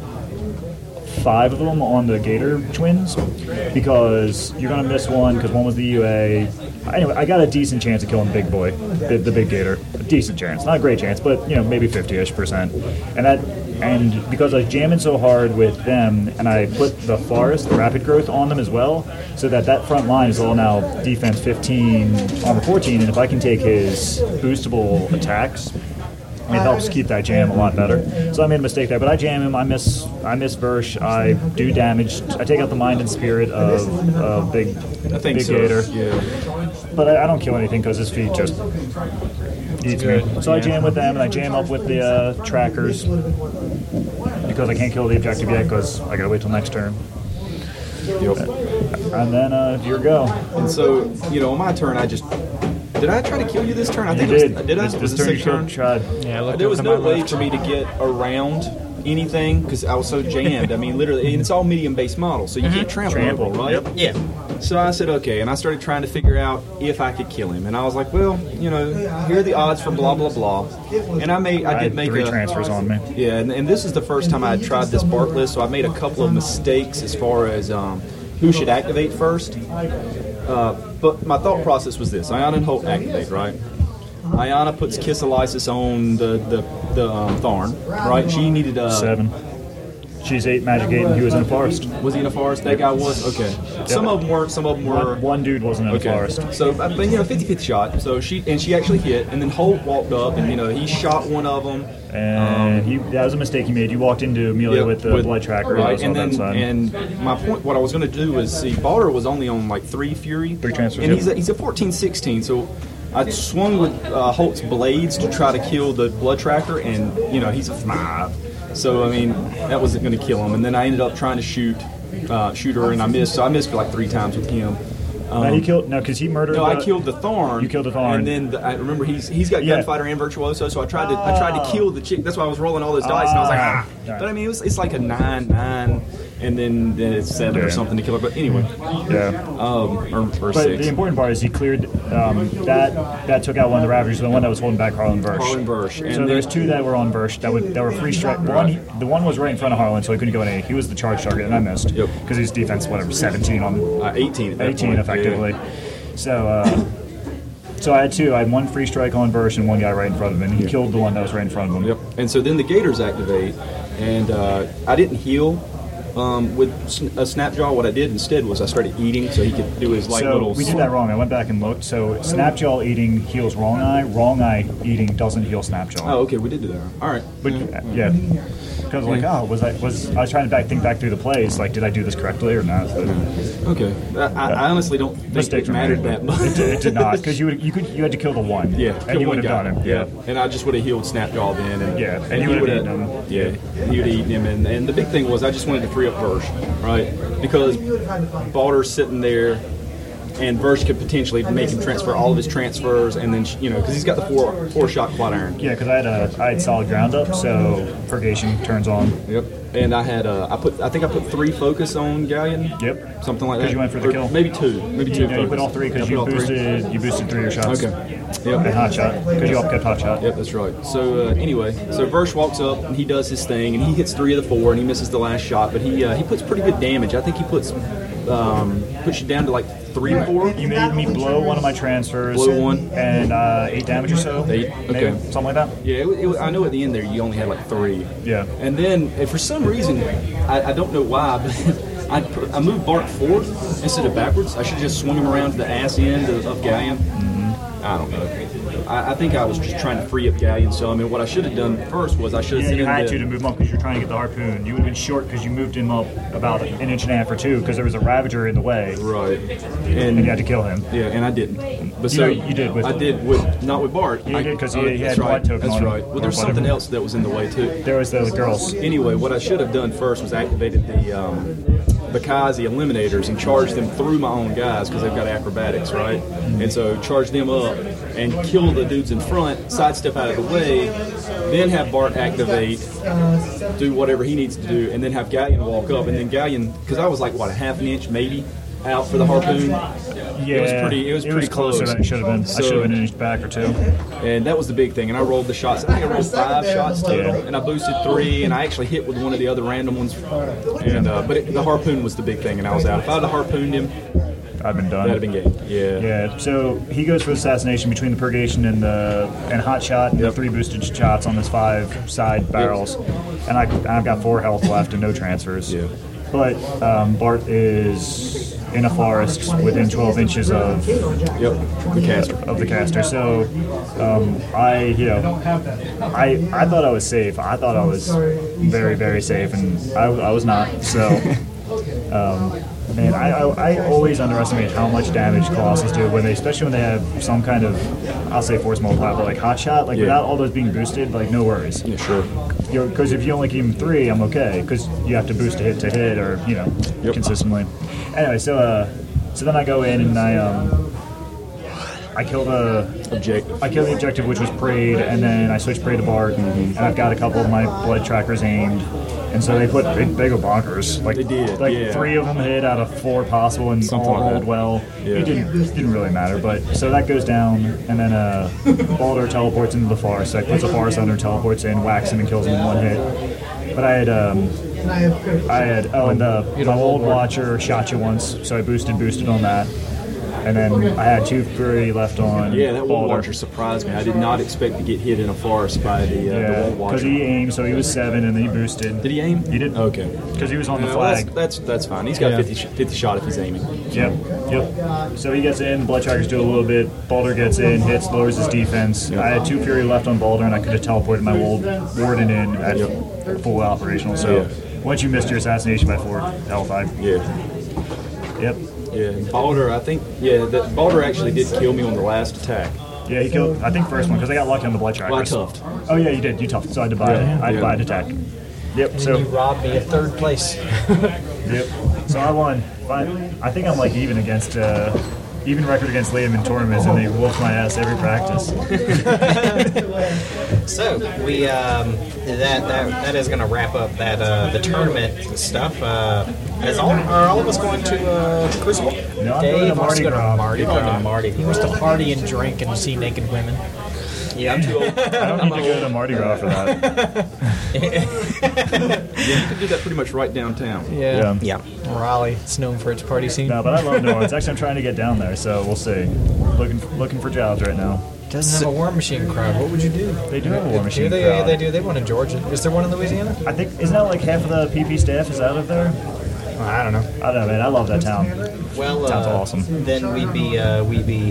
five of them on the Gator twins because you're gonna miss one because one was the U A. Anyway, I got a decent chance of killing Big Boy, the, the Big Gator. A decent chance, not a great chance, but you know maybe fifty-ish percent. And that, and because I was jamming so hard with them, and I put the Forest, the Rapid Growth on them as well, so that that front line is all now defense fifteen, armor fourteen, and if I can take his boostable attacks. It helps keep that jam a lot better. So I made a mistake there, but I jam him. I miss. I miss Versh. I do damage. I take out the mind and spirit of uh, big, I think big so. Gator. Yeah. But I, I don't kill anything because his feet just eats me. So I jam with them, and I jam up with the uh, trackers because I can't kill the objective yet because I gotta wait till next turn. Yep. And then uh, your go. And so you know, on my turn, I just did I try to kill you this turn? I You think did. It was, did I? This, Was this it turn you sixth turn? tried. Yeah, I looked There was up no to my way left. for me to get around anything because I was so jammed. I mean, literally, and it's all medium-based models, so you can't trample, Trample, over, right? yep. Yeah. So I said, okay, and I started trying to figure out if I could kill him, and I was like, well, you know, here are the odds for blah blah blah, and I made, I I did had make three a, transfers on me. yeah, and, and this is the first time I had tried this Bart list, so I made a couple of mistakes as far as um, who should activate first. Uh, but my thought process was this: Ayana and Holt activate, right? Ayana puts Kiss Elysis on the the, the um, Tharn, right? She needed uh, Seven. She's eight Magic eight, and he was in a forest. Was he in a forest? That guy was? Okay. Some of them weren't. Some of them were. One, one dude wasn't in Okay. a forest. So, uh, but you know, fifty-fifty shot. So she and she actually hit, and then Holt walked up, and you know, he shot one of them. And he, that was a mistake he made. You walked into Amelia Yeah, with the blood tracker, right? and, And that then, side. and my point, what I was going to do was see, Balder was only on like three Fury, Three transfers, and yep. he's a, he's a fourteen sixteen. So I swung with uh, Holt's blades to try to kill the blood tracker, and you know, he's a five. So I mean, that wasn't going to kill him. And then I ended up trying to shoot, uh, shoot her, and I missed. So I missed like three times with him. Um, no, he killed. No, because he murdered. No, I the- killed the Thorn. You killed the Thorn. and then the, I remember he's he's got Yeah. gunfighter and virtuoso. So I tried to I tried to kill the chick. That's why I was rolling all those dice, and I was like, ah. Ah. But I mean, it was, it's like a nine nine, and then, then it's seven or Yeah. something to kill her. But anyway, Yeah. um, or, or But six. the important part is he cleared um, that. That took out one of the Ravagers, the one that was holding back Harlan Bursch. Harlan Bursch, and So then- there's two that were on Bursch that would that were free strike. One, he- the one was right in front of Harlan, so he couldn't go in any. He was the charge target, and I missed. Yep. Because his defense, whatever, seventeen on Uh, eighteen. At that eighteen point. effectively. Yeah. So, uh, so I had two. I had one free strike on Bursch and one guy right in front of him, and he killed the one that was right in front of him. Yep. And so then the Gators activate, and uh, I didn't heal um, with sn- a Snapjaw. What I did instead was I started eating so he could do his like so little. we did that wrong. I went back and looked. So Snapjaw eating heals wrong eye. Wrong eye eating doesn't heal Snapjaw. Oh, okay, we did do that. All right. But yeah, because like, oh, was I was I was trying to back think back through the plays? Like, did I do this correctly or not? But Okay. I, I honestly don't think mistakes it were mattered made, that but much. It, did- it did not, because you would you could you had to kill the one. Yeah, and kill you one would have guy. done him. Yeah. And I just would have healed Snapjaw then, and Yeah, and and he he would've would eaten him. Yeah, he would have eaten him, and, and the big thing was I just wanted to free up Versh, right? Because Balder's sitting there, and Versh could potentially make him transfer all of his transfers, and then you know because he's got the four four shot quad iron. Yeah, because I had a I had solid ground up, so purgation turns on. Yep. And I had uh, I put I think I put three focus on Galleon. Yep. Something like that. 'Cause you went for the Or kill. Maybe two. Maybe two. Yeah, you put all three because I you put all three. boosted you boosted three of your shots. Okay. And Yep. hot shot because you all kept hot shot. Yep, that's right. So uh, anyway, so Versh walks up and he does his thing and he hits three of the four and he misses the last shot, but he uh, he puts pretty good damage. I think he puts um, puts you down to like three or four. You made me blow one of my transfers. Blow one. and uh, eight damage or so. Eight, Maybe, okay. something like that. Yeah, it, it, I know at the end there you only had like three. Yeah. And then uh, for some reason, I, I don't know why, but I, put- I moved Bart forward instead of backwards. I should have just swung him around to the ass end of, of Galleon. I don't know. I, I think I was just trying to free up Galleon. So I mean, what I should have done first was I should have Yeah, sent you him had the- to to move him up because you're trying to get the harpoon. You would have been short because you moved him up about an inch and a half or two because there was a Ravager in the way, Right. and And you had to kill him. yeah, and I didn't. But You so know, you did with- I did with not with Bart. Yeah, you I, did 'cause oh, he- he that's had right. blood token That's on him, right. Well, or there's something whatever. else that was in the way too. There was the girls. Anyway, what I should have done first was activated the um, Bakazi Eliminators and charged them through my own guys because they've got acrobatics, right? And so charge them up and kill the dudes in front, sidestep out of the way, then have Bart activate, do whatever he needs to do, and then have Galleon walk up. And then Galleon, because I was like, what, a half an inch maybe out for the harpoon? Yeah, It was pretty, it was pretty closer close. than it should have been. I So- should have been an inch back or two. And that was the big thing. And I rolled the shots. I think I rolled five shots total, Yeah. and I boosted three, and I actually hit with one of the other random ones. And uh, but it, the harpoon was the big thing, and I was out. If I had harpooned him, I've been done. that'd have been game. Yeah. Yeah, so he goes for assassination between the purgation and the and hot shot and the three boosted shots on his five side barrels, and I I've got four health left and no transfers. Yeah. But um, Bart is in a forest within twelve inches of Yep. The caster. of the caster. So um, I, you know, I I thought I was safe. I thought I was very very safe, and I, I was not. So. Um, Man, I, I, I always underestimate how much damage Colossus do when they, especially when they have some kind of, I'll say force multiplier, but like hot shot, like Yeah. without all those being boosted, like no worries. Yeah, sure. Because if you only keep them three, I'm okay. Because you have to boost a hit to hit, or you know, Yep. consistently. Anyway, so uh, so then I go in and I um, I kill the Object. I kill the objective, which was Parade, and then I switch Parade to Bart, and I've got a couple of my blood trackers aimed. And so they put they, they go bonkers. Like They did, like yeah. three of them hit out of four possible, and Something all like rolled that. well. Yeah. It didn't it didn't really matter. But so that goes down, and then uh, Balder teleports into the forest. Like puts a forest under, teleports in, whacks him, and kills him in one hit. But I had um, I had oh, and the my old Watcher shot you once, so I boosted boosted on that. and then I had two Fury left on. Yeah, that Wall Boulder. Watcher surprised me. I did not expect to get hit in a forest by the, uh, Yeah, the Wall because Watcher. he aimed, so he was seven, and then he boosted. Did he aim? He did. Okay. Because he was on the Yeah, well, flag. that's, that's that's fine. He's got Yeah. fifty, sh- fifty shot if he's aiming. Yep, yep. So he gets in, Blood Trackers do a little bit, Boulder gets in, hits, lowers his defense. I had two Fury left on Boulder, and I could have teleported my Wol- Warden in at full operational. So Yeah. once you missed your assassination by four, L five. Yeah. Yep. Yeah. Balder, I think, yeah, that Balder actually did kill me on the last attack. Yeah, he killed, I think, first one, because I got lucky on the Blood Trackers. Well, I tuffed. Oh, yeah, you did. You toughed. So I had to buy, Yeah. I had to Yeah. buy an attack. Yep, And so, you robbed me of third place. yep. So I won. Fine. I think I'm like even against, uh, even record against Liam in tournaments, and they whoop my ass every practice. So we um, that that that is going to wrap up that uh, the tournament stuff. Uh, is all are all of us going to uh, Crucible? No, I'm going Dave to wants Mardi to go to Gras. Mardi You're going to Gras. Mardi He wants to party and drink and see naked women. Yeah, I don't need to go to Mardi Gras for that. Yeah, you can do that pretty much right downtown. Yeah. yeah. Raleigh, it's known for its party scene. No, but I love New Orleans. Actually, I'm trying to get down there, so we'll see. Looking looking for jobs right now. Doesn't have a War Machine crowd. What would you do? They do have a War Do Machine they? crowd. They do. They have one in Georgia. Is there one in Louisiana? I think isn't that like half of the P P staff is out of there? I don't know. I don't know, man. I love that town. Well, Sounds uh, awesome. Then we'd be uh, we'd be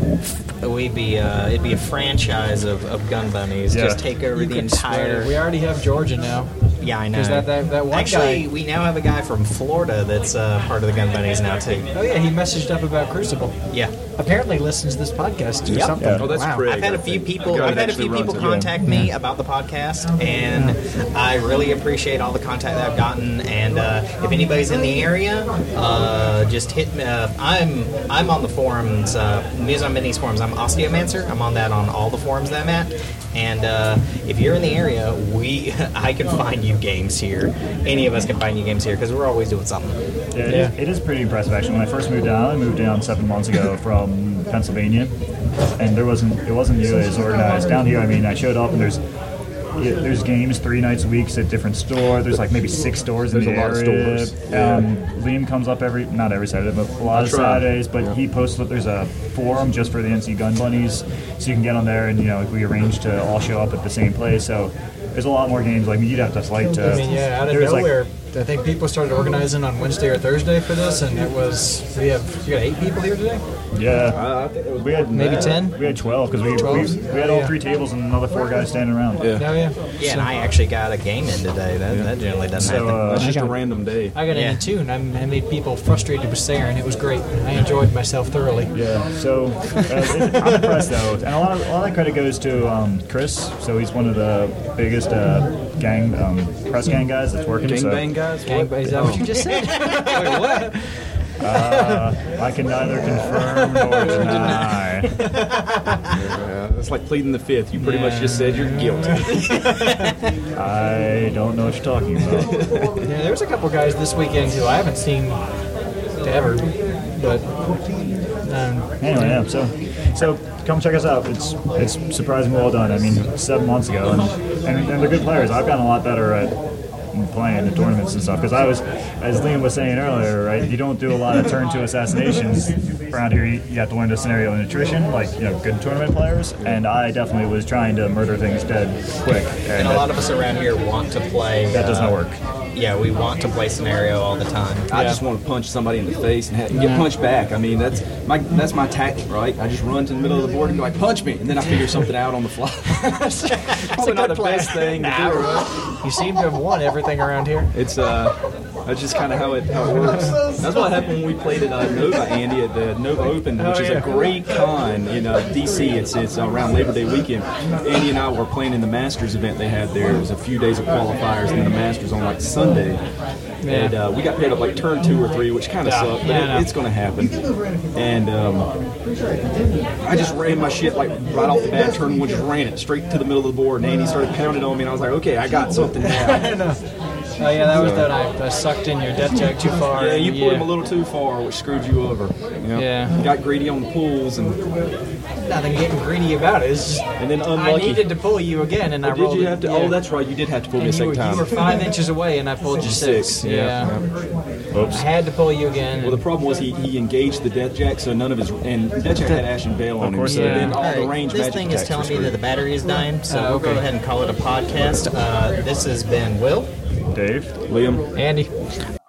we'd be uh, it'd be a franchise of, of gun bunnies. Yeah. Just take over You the could spread entire. it. We already have Georgia now. Yeah, I know. There's that, that, that one Actually, guy. we now have a guy from Florida that's uh, part of the gun bunnies now too. Oh yeah, he messaged up about Crucible. Yeah. Apparently listens to this podcast or Yep. something. Yeah. Oh, that's wow. Craig. I've had a few people. The guy I've that had a few actually people runs it. contact me about the podcast, and I really appreciate all the contact that I've gotten. And uh, if anybody's in the area, uh, just hit me. Uh, I'm I'm on the forums, uh, Museum Minis forums. I'm Osteomancer. I'm on that on all the forums that I'm at. And uh, if you're in the area, we I can find you games here. Any of us can find you games here because we're always doing something. Yeah, it, Is, it is pretty impressive actually. When I first moved down, I moved down seven months ago from Pennsylvania, and there wasn't it wasn't nearly as organized down here. I mean, I showed up and there's yeah, there's games three nights a week at different stores. There's like maybe six stores in There's the a lot of area. stores. Yeah. Um, Liam comes up every not every Saturday, but a lot That's of right. Saturdays. But he posts that there's a forum just for the N C Gun Bunnies, so you can get on there and you know we arrange to all show up at the same place. So there's a lot more games. Like I mean, you'd have to fight to. I mean, yeah, out of there's, like, nowhere, I think people started organizing on Wednesday or Thursday for this, and it was we have you got eight people here today. yeah. Uh, I think it was We had Maybe ten? We had twelve because we, twelve? we we had all Yeah. three tables and another four guys standing around. Yeah. Oh yeah. Yeah, and I actually got a game in today. That, that generally doesn't So, happen. uh, That's just I a got- random day. I got Yeah. in too, and I, I made people frustrated with Sayre, and it was great. I enjoyed myself thoroughly. Yeah, so uh, I'm impressed though, and a lot of a lot of that credit goes to um, Chris. So he's one of the biggest uh, gang um, press gang guys that's working. so Gangbang guys? Gang, is that what you just said? Wait, what? uh, I can neither confirm nor deny. Yeah, it's like pleading the fifth. You pretty much just said you're guilty. I don't know what you're talking about. Yeah, there's a couple guys this weekend who I haven't seen ever, but um, Anyway, yeah. So, so come check us out. It's it's surprisingly well done. I mean, seven months ago, and and, and they're good players. I've gotten a lot better at playing the tournaments and stuff because I was, as Liam was saying earlier, right? You don't do a lot of turn two assassinations around here. You, you have to learn the scenario and attrition, like you know, good tournament players. And I definitely was trying to murder things dead quick. And a lot of us around here want to play. that does uh, not work. Yeah, we want to play scenario all the time. I just want to punch somebody in the face and, ha- and get punched back. I mean, that's my that's my tactic, right? I just run to the middle of the board and go like, punch me, and then I figure something out on the fly. Probably not the best thing to do, right? you seem to have won everything around here. It's uh, that's just kind of how it how it works. That's what happened when we played at uh, Nova, Andy, at the Nova Open, which is a great con in uh, D C. It's it's around Labor Day weekend. Andy and I were playing in the Masters event they had there. It was a few days of qualifiers, and then the Masters on like Sunday. And uh, we got paired up like turn two or three, which kind of Yeah. sucked, but Yeah, I it, know. it's going to happen. And um, I just ran my shit like right off the bat, turn one, just ran it straight to the middle of the board. And Andy started pounding on me, and I was like, okay, I got something now. Oh yeah, that was that I, I sucked in your death check too far. Yeah, you pulled yeah. him a little too far, which screwed you over. You know? Yeah. Got greedy on the pulls, and nothing getting greedy about it. It's just, And then I unlucky. needed to pull you again, and I Did rolled you it- have to? yeah. Oh, that's right. You did have to pull me a And you second were, time. you were five inches away, and I pulled you six. Six, yeah. I had to pull you again. Well, the problem was he, he engaged the Death Jack, so none of his and Death Jack had Ashen Veil on him. course So he did. then all the Alright, range this magic thing is attacks telling were me that the battery is dying, so Oh, we'll go okay. ahead and call it a podcast. Uh, this has been Will. Dave. Liam. Andy.